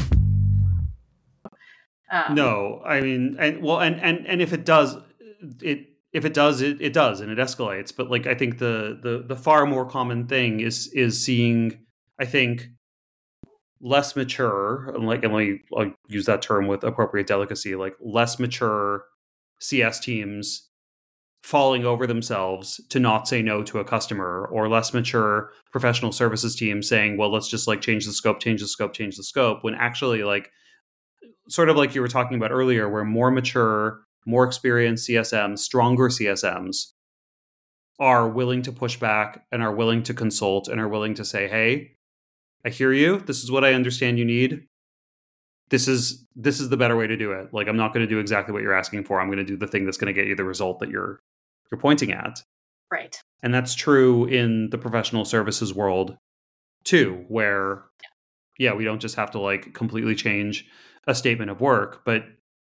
D: Um, no, I mean, and well, and and and if it does, it if it does, it, it does, and it escalates. But like, I think the the the far more common thing is is seeing, I think, less mature, like, and let me I'll use that term with appropriate delicacy, like less mature C S teams falling over themselves to not say no to a customer, or less mature professional services teams saying, well, let's just like change the scope, change the scope, change the scope, when actually, like, sort of like you were talking about earlier, where more mature, more experienced C S Ms, stronger C S Ms are willing to push back and are willing to consult and are willing to say, hey, I hear you. This is what I understand you need. This is this is the better way to do it. Like, I'm not going to do exactly what you're asking for. I'm going to do the thing that's going to get you the result that you're you're pointing at.
C: Right.
D: And that's true in the professional services world too, where, yeah, we don't just have to like completely change a statement of work, but,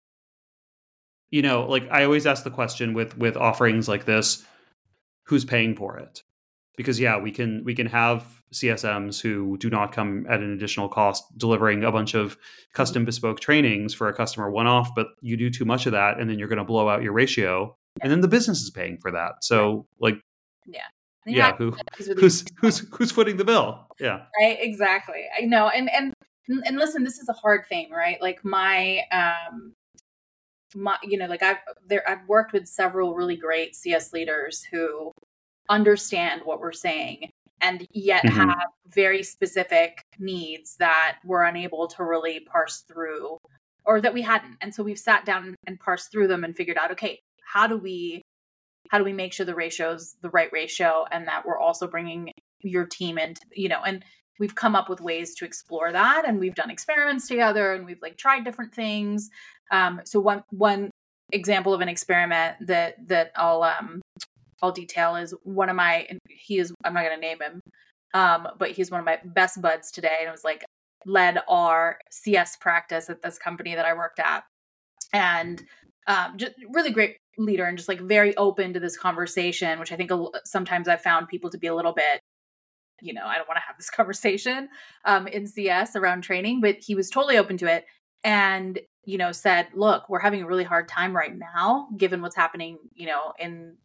D: you know, like I always ask the question with with offerings like this, who's paying for it? Because yeah, we can we can have C S Ms who do not come at an additional cost delivering a bunch of custom bespoke trainings for a customer one-off, but you do too much of that and then you're going to blow out your ratio, and then the business is paying for that. So like,
C: yeah,
D: yeah, who, who's who's who's footing the bill? Yeah,
C: right, exactly. I know, and and and listen, this is a hard thing, right? Like my um my you know, like I've there I've worked with several really great C S leaders who understand what we're saying and yet mm-hmm. have very specific needs that we're unable to really parse through, or that we hadn't. And so we've sat down and parsed through them and figured out, okay, how do we how do we make sure the ratio's the right ratio, and that we're also bringing your team into, you know, and we've come up with ways to explore that, and we've done experiments together, and we've like tried different things. Um, so one one example of an experiment that that I'll um I'll detail is one of my, he is, I'm not going to name him, um, but he's one of my best buds today. And it was like, led our C S practice at this company that I worked at. And um, just really great leader, and just like very open to this conversation, which I think a, sometimes I've found people to be a little bit, you know, I don't want to have this conversation um, in C S around training, but he was totally open to it. And, you know, said, look, we're having a really hard time right now, given what's happening, you know, in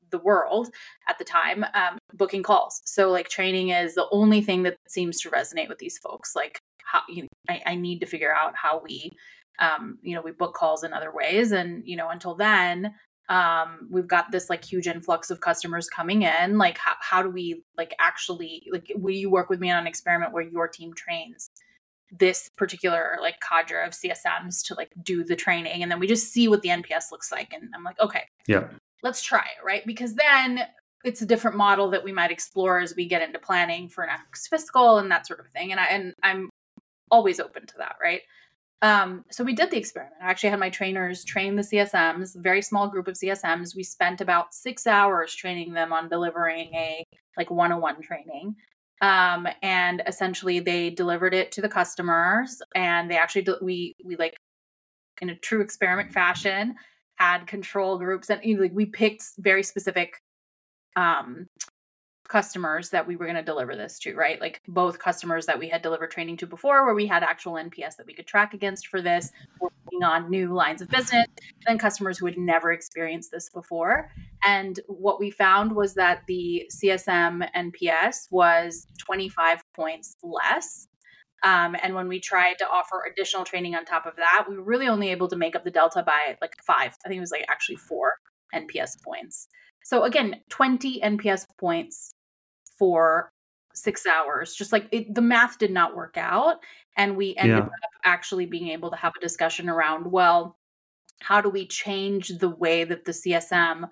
C: the world at the time, um, booking calls. So like training is the only thing that seems to resonate with these folks. Like how you, I, I need to figure out how we, um, you know, we book calls in other ways. And, you know, until then, um, we've got this like huge influx of customers coming in. Like how, how do we like actually, like, will you work with me on an experiment where your team trains this particular like cadre of C S Ms to like do the training, and then we just see what the N P S looks like. And I'm like, okay,
D: yeah,
C: let's try it, right? Because then it's a different model that we might explore as we get into planning for next fiscal and that sort of thing. And I and I'm always open to that, right? Um, so we did the experiment. I actually had my trainers train the C S Ms, very small group of C S Ms. We spent about six hours training them on delivering a like one-on-one training. Um, and essentially they delivered it to the customers, and they actually, we, we like in a true experiment fashion had control groups, and you know, like we picked very specific, um, customers that we were going to deliver this to, right? Like both customers that we had delivered training to before, where we had actual N P S that we could track against for this, working on new lines of business, and customers who had never experienced this before. And what we found was that the C S M N P S was twenty-five points less. Um, and when we tried to offer additional training on top of that, we were really only able to make up the delta by like five. I think it was like actually four N P S points. So again, twenty N P S points for six hours. Just like it, the math did not work out. And we ended
D: Yeah.
C: up actually being able to have a discussion around, well, how do we change the way that the C S M,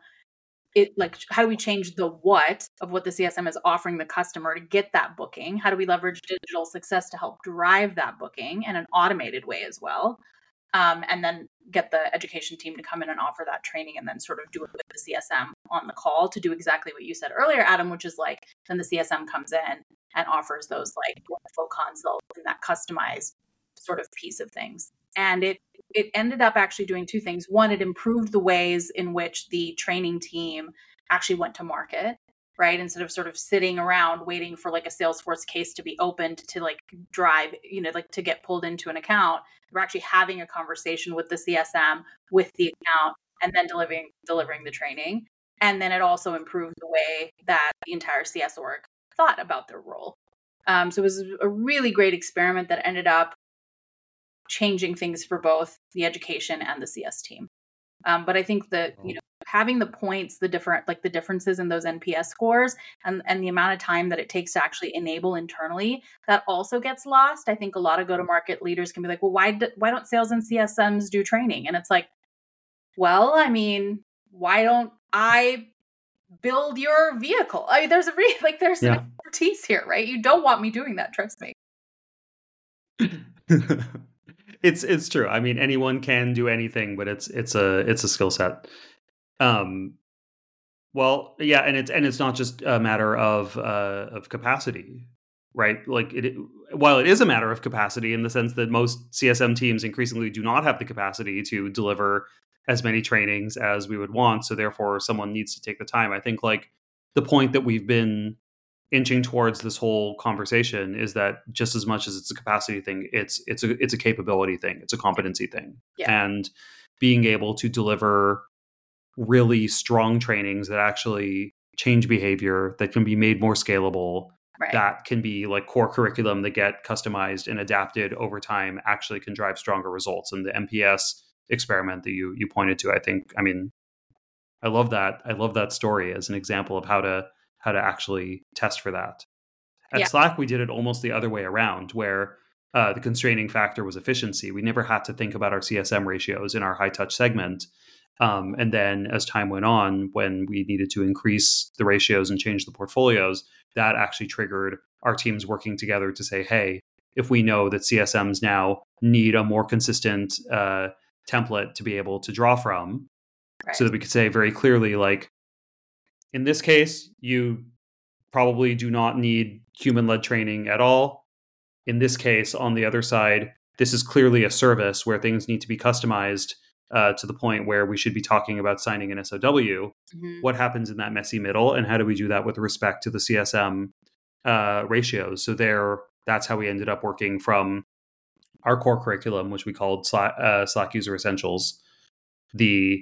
C: it like, how do we change the what of what the C S M is offering the customer to get that booking? How do we leverage digital success to help drive that booking in an automated way as well? Um, and then get the education team to come in and offer that training, and then sort of do it with the C S M on the call to do exactly what you said earlier, Adam, which is like, then the C S M comes in and offers those like full consults and that customized sort of piece of things. And it, it ended up actually doing two things. One, it improved the ways in which the training team actually went to market, right? Instead of sort of sitting around waiting for like a Salesforce case to be opened to like drive, you know, like to get pulled into an account, we're actually having a conversation with the C S M, with the account, and then delivering delivering the training. And then it also improved the way that the entire C S org thought about their role. Um, so it was a really great experiment that ended up changing things for both the education and the C S team. Um, but I think that, you know, having the points, the different, like the differences in those N P S scores, and, and the amount of time that it takes to actually enable internally, that also gets lost. I think a lot of go-to-market leaders can be like, well, why, do, why don't sales and C S Ms do training? And it's like, well, I mean, why don't I build your vehicle? I mean, there's a re- like, there's
D: Yeah.
C: some expertise here, right? You don't want me doing that. Trust me.
D: it's it's true. I mean, anyone can do anything, but it's it's a it's a skill set. Um, well, yeah, and it's and it's not just a matter of uh, of capacity, right? Like it, while it is a matter of capacity in the sense that most C S M teams increasingly do not have the capacity to deliver as many trainings as we would want, so therefore someone needs to take the time. I think like the point that we've been inching towards this whole conversation is that just as much as it's a capacity thing, it's it's a it's a capability thing, it's a competency thing,
C: Yeah.
D: and being able to deliver really strong trainings that actually change behavior, that can be made more scalable,
C: Right.
D: that can be like core curriculum that get customized and adapted over time, actually can drive stronger results. And the N P S experiment that you you pointed to, I think, I mean, I love that. I love that story as an example of how to how to actually test for that. At
C: Yeah.
D: Slack, we did it almost the other way around, where uh, the constraining factor was efficiency. We never had to think about our C S M ratios in our high touch segment. Um, and then as time went on, when we needed to increase the ratios and change the portfolios, that actually triggered our teams working together to say, hey, if we know that C S Ms now need a more consistent uh, template to be able to draw from,
C: Right.
D: so that we could say very clearly, like, in this case, you probably do not need human-led training at all. In this case, on the other side, this is clearly a service where things need to be customized uh, to the point where we should be talking about signing an S O W.
C: Mhm.
D: What happens in that messy middle, and how do we do that with respect to the C S M uh, ratios? So there, that's how we ended up working from our core curriculum, which we called Slack, uh, Slack User Essentials. The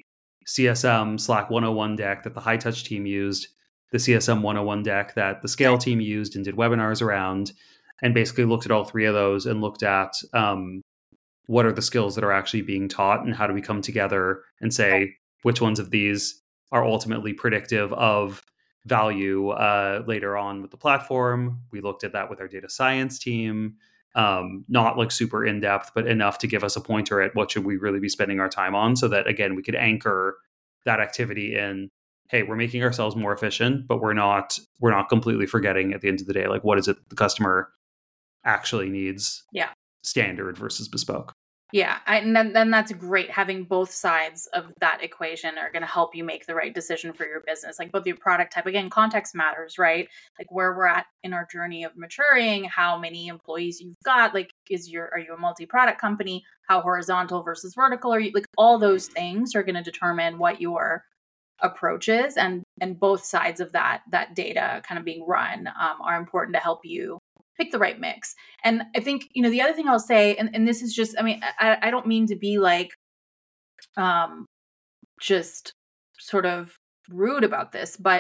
D: C S M Slack one oh one deck that the high touch team used, the C S M one oh one deck that the scale team used and did webinars around, and basically looked at all three of those and looked at um, what are the skills that are actually being taught and how do we come together and say which ones of these are ultimately predictive of value uh, later on with the platform. We looked at that with our data science team. Um, not like super in depth, but enough to give us a pointer at what should we really be spending our time on, so that again we could anchor that activity in. Hey, we're making ourselves more efficient, but we're not we're not completely forgetting at the end of the day, like what is it the customer actually needs?
C: Yeah,
D: standard versus bespoke.
C: Yeah, I, and then, then that's great. Having both sides of that equation are going to help you make the right decision for your business. Like both your product type, again, context matters, right? Like where we're at in our journey of maturing, how many employees you've got, like is your are you a multi-product company? How horizontal versus vertical are you? Like all those things are going to determine what your approach is, and and both sides of that that data kind of being run um, are important to help you pick the right mix. And I think, you know, the other thing I'll say, and, and this is just, I mean, I, I don't mean to be like, um, just sort of rude about this, but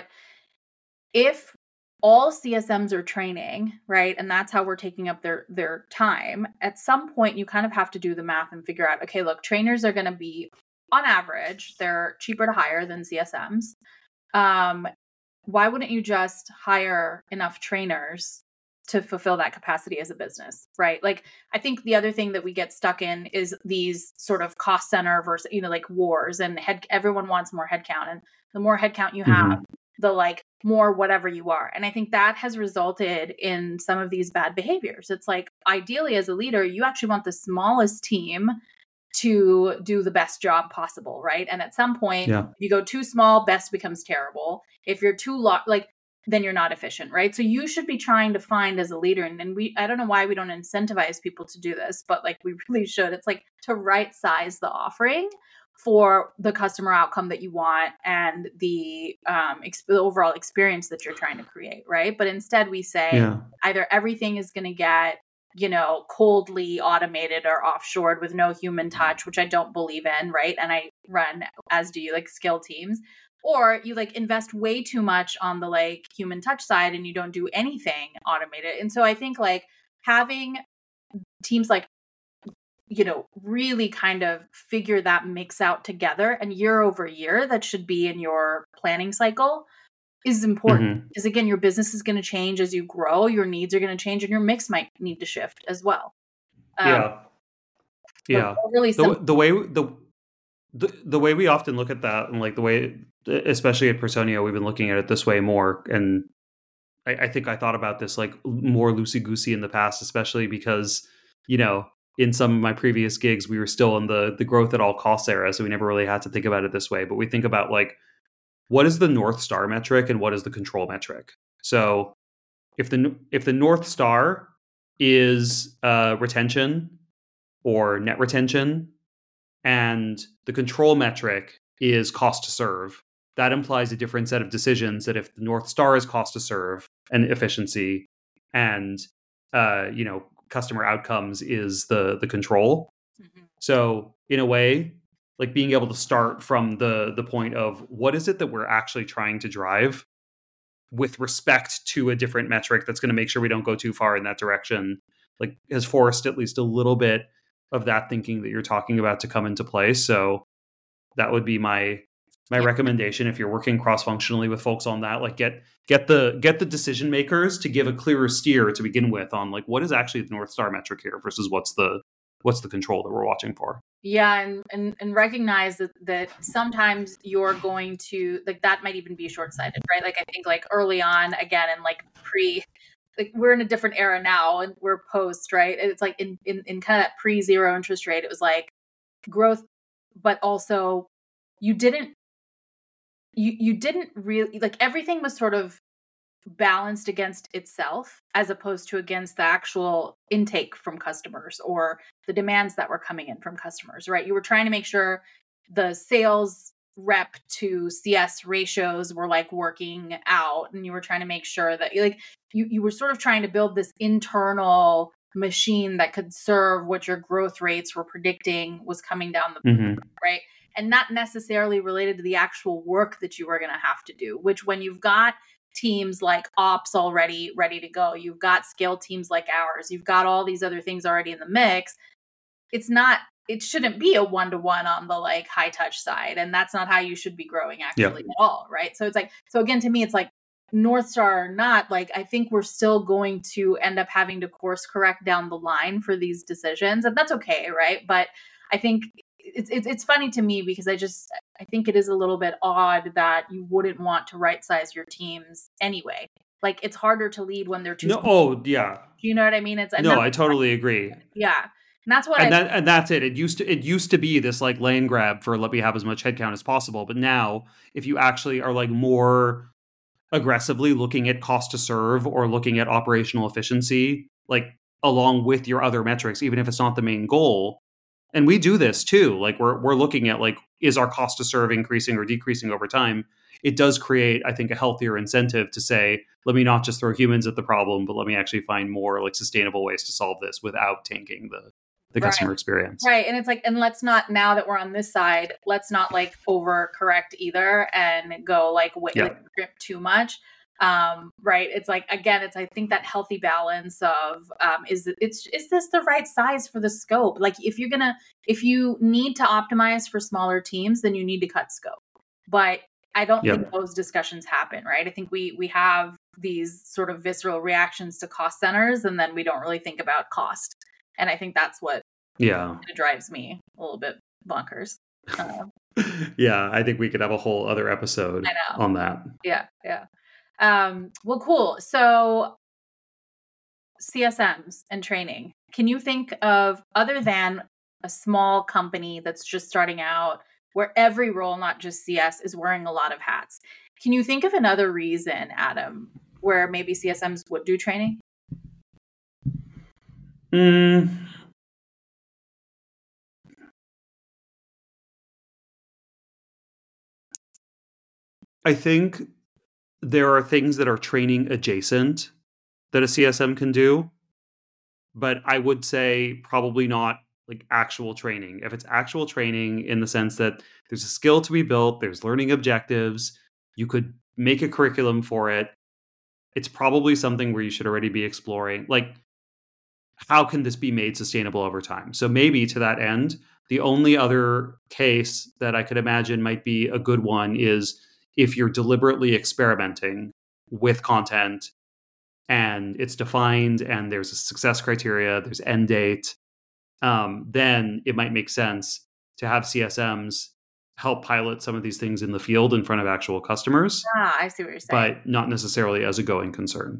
C: if all C S Ms are training, right, and that's how we're taking up their, their time, at some point you kind of have to do the math and figure out, okay, look, trainers are going to be, on average, they're cheaper to hire than C S Ms. Um, why wouldn't you just hire enough trainers to fulfill that capacity as a business, right? Like, I think the other thing that we get stuck in is these sort of cost center versus, you know, like wars, and head, everyone wants more headcount, and the more headcount you have, mm-hmm. the like more whatever you are. And I think that has resulted in some of these bad behaviors. It's like, ideally as a leader, you actually want the smallest team to do the best job possible, right? And at some point, yeah. if you go too small, best becomes terrible. If you're too large, like, then you're not efficient, right? So you should be trying to find as a leader, and, and we, I don't know why we don't incentivize people to do this, but like we really should. It's like to right size the offering for the customer outcome that you want and the, um, ex- the overall experience that you're trying to create, right? But instead we say yeah. either everything is going to get, you know, coldly automated or offshored with no human touch, which I don't believe in, right? And I run, as do you, like skill teams. Or you like invest way too much on the like human touch side and you don't do anything automated. And so I think like having teams like, you know, really kind of figure that mix out together, and year over year, that should be in your planning cycle, is important. Mm-hmm. Because again, your business is going to change as you grow, your needs are going to change, and your mix might need to shift as well. Um,
D: yeah. Yeah.
C: Really
D: the, the way, the, the, the way we often look at that, and like the way, especially at Personio, we've been looking at it this way more. And I, I think I thought about this like more loosey-goosey in the past, especially because, you know, in some of my previous gigs, we were still in the the growth at all costs era. So we never really had to think about it this way. But we think about like, what is the North Star metric and what is the control metric? So if the if the North Star is uh, retention or net retention, and the control metric is cost to serve, that implies a different set of decisions. That if the North Star is cost to serve and efficiency, and uh, you know, customer outcomes is the the control. Mm-hmm. So in a way, like being able to start from the the point of what is it that we're actually trying to drive with respect to a different metric that's going to make sure we don't go too far in that direction, like has forced at least a little bit of that thinking that you're talking about to come into play. So that would be my my recommendation if you're working cross-functionally with folks on that. Like get get the get the decision makers to give a clearer steer to begin with on like what is actually the North Star metric here versus what's the what's the control that we're watching for.
C: Yeah, and and, and recognize that, that sometimes you're going to, like, that might even be short-sighted, right? Like I think like early on, again, and like pre, like we're in a different era now and we're post, right? It's like in, in, in kind of that pre-zero interest rate, it was like growth, but also you didn't, you you didn't really, like everything was sort of balanced against itself as opposed to against the actual intake from customers or the demands that were coming in from customers, right? You were trying to make sure the sales rep to C S ratios were like working out, and you were trying to make sure that like you, you were sort of trying to build this internal machine that could serve what your growth rates were predicting was coming down the
D: mm-hmm.
C: right. and not necessarily related to the actual work that you are going to have to do, which when you've got teams like ops already ready to go, you've got scale teams like ours, you've got all these other things already in the mix, it's not, it shouldn't be a one-to-one on the like high touch side. And that's not how you should be growing actually
D: Yeah.
C: at all. Right. So it's like, so again, to me, it's like North Star or not, like, I think we're still going to end up having to course correct down the line for these decisions, and that's okay. Right. But I think it's, it's, it's funny to me because I just, I think it is a little bit odd that you wouldn't want to right size your teams anyway. Like it's harder to lead when they're too
D: No,
C: small.
D: oh, yeah.
C: You know what I mean? It's and
D: No,
C: that's-
D: I totally agree.
C: yeah. And that's what
D: And
C: I
D: that and that's it. It used to it used to be this like lane grab for let me have as much headcount as possible. But now if you actually are like more aggressively looking at cost to serve or looking at operational efficiency, like along with your other metrics, even if it's not the main goal. And we do this too. Like we're we're looking at like, is our cost to serve increasing or decreasing over time? It does create, I think, a healthier incentive to say, let me not just throw humans at the problem, but let me actually find more like sustainable ways to solve this without tanking the the
C: Right.
D: customer experience.
C: Right. And it's like, and let's not, now that we're on this side, let's not like overcorrect either and go like, way,
D: Yeah.
C: like grip too much. Um, right. It's like, again, it's, I think that healthy balance of, um, is it's, is this the right size for the scope? Like if you're going to, if you need to optimize for smaller teams, then you need to cut scope. But I don't
D: Yep.
C: think those discussions happen, right? I think we, we have these sort of visceral reactions to cost centers, and then we don't really think about cost. And I think that's what
D: Yeah.
C: kind of drives me a little bit bonkers. Uh,
D: Yeah. I think we could have a whole other episode
C: I know.
D: on that.
C: yeah, yeah. Um, well, cool. So C S Ms and training. Can you think of, other than a small company that's just starting out, where every role, not just C S, is wearing a lot of hats? Can you think of another reason, Adam, where maybe C S Ms would do training?
D: Mm. I think there are things that are training adjacent that a C S M can do, but I would say probably not like actual training. If it's actual training in the sense that there's a skill to be built, there's learning objectives, you could make a curriculum for it. It's probably something where you should already be exploring, like, how can this be made sustainable over time? So maybe to that end, the only other case that I could imagine might be a good one is if you're deliberately experimenting with content and it's defined and there's a success criteria, there's end date, um, then it might make sense to have C S Ms help pilot some of these things in the field in front of actual customers,
C: Ah, I see what you're saying.
D: but not necessarily as a going concern.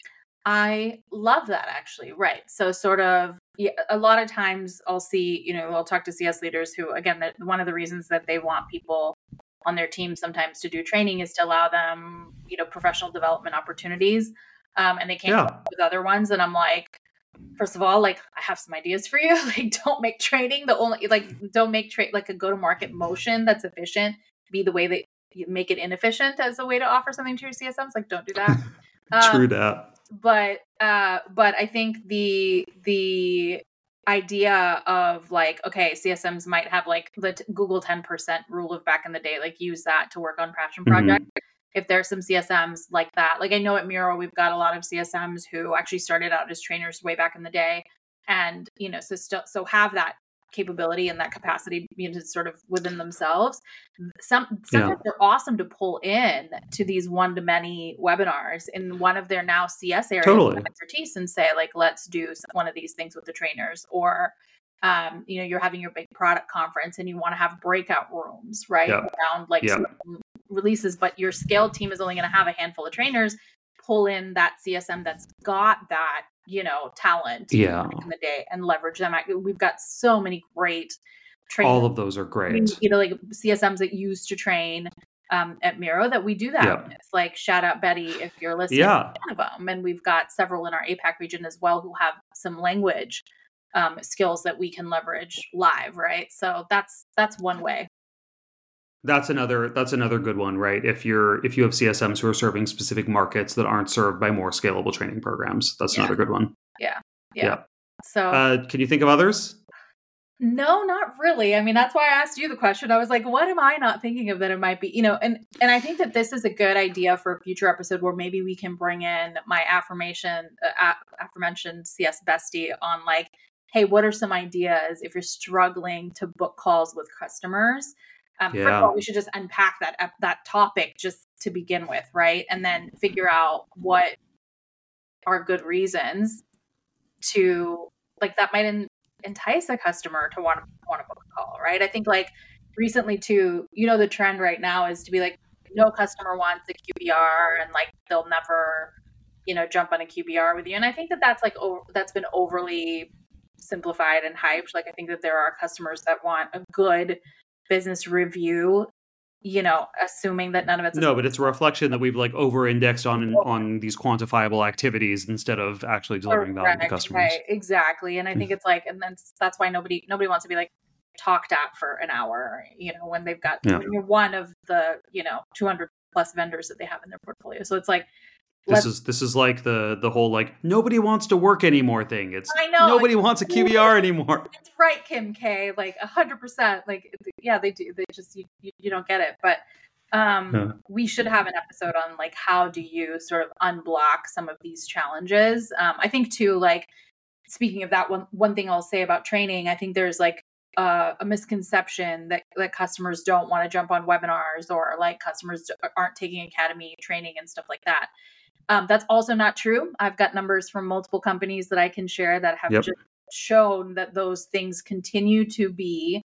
C: I love that, actually. Right. So sort of, yeah, a lot of times I'll see, you know, I'll talk to C S leaders who, again, that one of the reasons that they want people on their team sometimes to do training is to allow them, you know, professional development opportunities. Um, and they can't
D: Yeah.
C: come up with other ones. And I'm like, first of all, like, I have some ideas for you. Like, don't make training the only, like, don't make trade like a go-to-market motion that's efficient be the way that you make it inefficient as a way to offer something to your C S Ms. Like, don't do that.
D: True
C: Um,
D: that.
C: but uh but I think the the idea of like, okay, C S Ms might have like the t- Google ten percent rule of back in the day, like use that to work on passion projects. If there's some C S Ms like that, like I know at Miro we've got a lot of C S Ms who actually started out as trainers way back in the day, and you know, so still so have that capability and that capacity, you know, sort of within themselves. Some sometimes
D: Yeah.
C: they're awesome to pull in to these one to many webinars in one of their now C S areas
D: Totally.
C: of expertise and say like, let's do s- one of these things with the trainers. Or um, you know, you're having your big product conference and you want to have breakout rooms, right?
D: Yeah.
C: Around like
D: Yeah.
C: some releases, but your scale team is only going to have a handful of trainers. Pull in that C S M that's got that, you know, talent
D: Yeah.
C: back in the day and leverage them. I- We've got so many great trainers.
D: All of those are
C: I mean,
D: great.
C: you know, like C S Ms that used to train um, at Miro that we do that
D: Yeah.
C: with. Like, shout out Betty if you're listening.
D: Yeah.
C: One of them, and we've got several in our A PAC region as well who have some language um, skills that we can leverage live, right? So that's that's one way.
D: That's another that's another good one, right? If you're if you have C S Ms who are serving specific markets that aren't served by more scalable training programs, that's
C: Yeah.
D: another good one.
C: Yeah.
D: Yeah.
C: So
D: Uh, can you think of others?
C: No, not really. I mean, that's why I asked you the question. I was like, what am I not thinking of that it might be, you know, and, and I think that this is a good idea for a future episode where maybe we can bring in my affirmation, uh, aforementioned C S bestie on like, hey, what are some ideas if you're struggling to book calls with customers? Um,
D: Yeah.
C: First of all, we should just unpack that, that topic just to begin with, right? And then figure out what are good reasons to, like, that might in, entice a customer to want to want to book a call, right? I think like recently too, you know, the trend right now is to be like, no customer wants a Q B R and like they'll never, you know, jump on a Q B R with you. And I think that that's like, over, that's been overly simplified and hyped. Like I think that there are customers that want a good business review, you know, assuming that none of it's
D: no, but it's a reflection that we've like over-indexed on on these quantifiable activities instead of actually delivering value to customers.
C: Right, exactly. And I think it's like, and then that's why nobody nobody wants to be like talked at for an hour, you know, when they've got
D: Yeah.
C: when you're one of the, you know, two hundred plus vendors that they have in their portfolio. So it's like,
D: This is this is like the the whole like nobody wants to work anymore thing. It's
C: I know.
D: nobody wants a Q B R anymore.
C: It's right, Kim K, like a hundred percent. Like, yeah, they do. They just you, you, you don't get it. But um,
D: Yeah.
C: we should have an episode on like how do you sort of unblock some of these challenges. Um, I think too, like speaking of that, one one thing I'll say about training, I think there's like uh, a misconception that that customers don't want to jump on webinars or like customers aren't taking academy training and stuff like that. Um, that's also not true. I've got numbers from multiple companies that I can share that have
D: Yep.
C: just shown that those things continue to be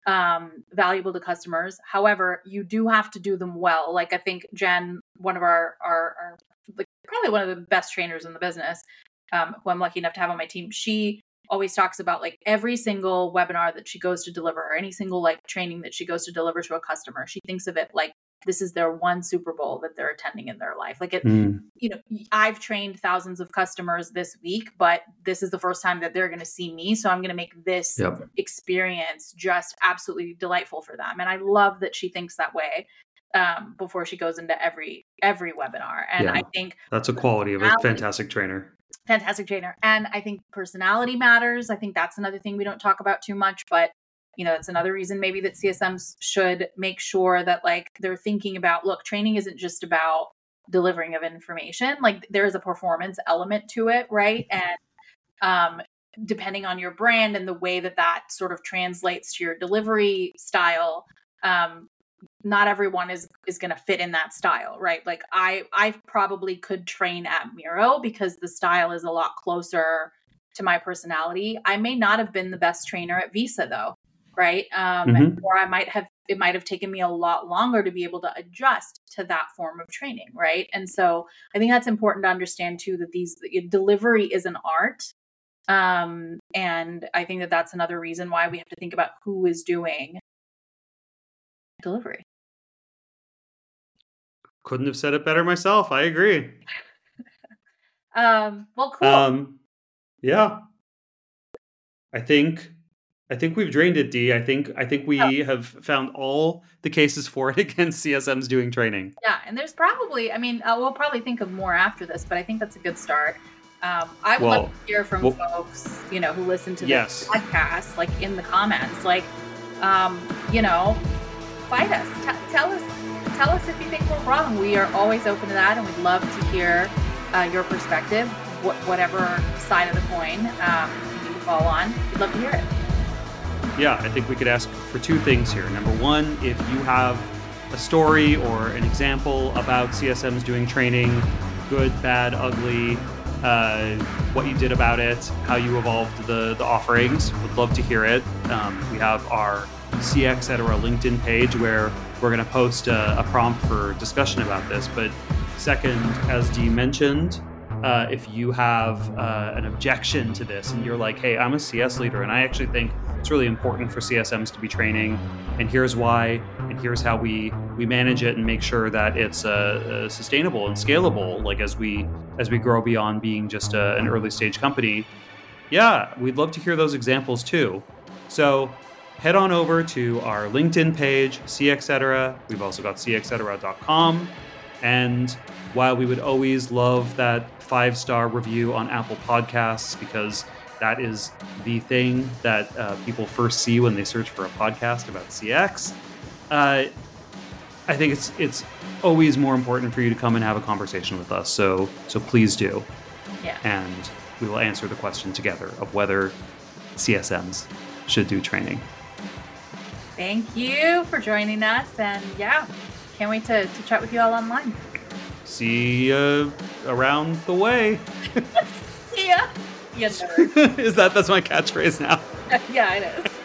C: um, valuable to customers. However, you do have to do them well. Like I think Jen, one of our, our, our like probably one of the best trainers in the business, um, who I'm lucky enough to have on my team, she always talks about like every single webinar that she goes to deliver or any single like training that she goes to deliver to a customer. She thinks of it like this is their one Super Bowl that they're attending in their life. Like it,
D: Mm.
C: you know, I've trained thousands of customers this week, but this is the first time that they're going to see me. So I'm going to make this
D: Yep.
C: experience just absolutely delightful for them. And I love that she thinks that way um, before she goes into every, every webinar. And
D: Yeah.
C: I think
D: That's a quality of a
C: Personality.
D: fantastic trainer.
C: fantastic trainer. And I think personality matters. I think that's another thing we don't talk about too much, but you know, that's another reason maybe that C S Ms should make sure that like they're thinking about, look, training isn't just about delivering of information. Like there is a performance element to it, right? And um, depending on your brand and the way that that sort of translates to your delivery style, um, not everyone is is going to fit in that style, right? Like I I probably could train at Miro because the style is a lot closer to my personality. I may not have been the best trainer at Visa though, right? Um,
D: Mhm.
C: or I might have it might have taken me a lot longer to be able to adjust to that form of training, right? And so I think that's important to understand too that these delivery is an art. Um, and I think that that's another reason why we have to think about who is doing delivery.
D: Couldn't have said it better myself. I agree.
C: Um, well, cool.
D: Um, yeah. I think I think we've drained it, D. I think I think we
C: Oh.
D: have found all the cases for it against C S Ms doing training.
C: Yeah, and there's probably, I mean, uh, we'll probably think of more after this, but I think that's a good start. Um, I would
D: Well,
C: love to hear from
D: well-
C: folks, you know, who listen to
D: Yes.
C: this podcast, like in the comments, like, um, you know, fight us, T- tell us, tell us if you think we're wrong. We are always open to that, and we'd love to hear uh, your perspective, wh- whatever side of the coin um, you fall on. We'd love to hear it.
D: Yeah, I think we could ask for two things here. Number one, if you have a story or an example about C S Ms doing training, good, bad, ugly, uh, what you did about it, how you evolved the, the offerings, would love to hear it. Um, we have our C X Cetera LinkedIn page where we're going to post a, a prompt for discussion about this. But second, as Dee mentioned, uh, if you have uh, an objection to this and you're like, hey, I'm a C S leader and I actually think it's really important for C S Ms to be training, and here's why, and here's how we we manage it and make sure that it's uh, uh, sustainable and scalable, like as we as we grow beyond being just a, an early stage company. Yeah, we'd love to hear those examples too. So head on over to our LinkedIn page, C X Cetera. We've also got C X Cetera dot com. And while we would always love that five-star review on Apple Podcasts, because that is the thing that uh, people first see when they search for a podcast about C X. Uh, I think it's it's always more important for you to come and have a conversation with us. So so please do.
C: Yeah.
D: And we will answer the question together of whether C S Ms should do training.
C: Thank you for joining us. And yeah, can't wait to, to chat with you all online.
D: See you around the way.
C: See ya. Yes,
D: Is that that's my catchphrase now?
C: Yeah, it is.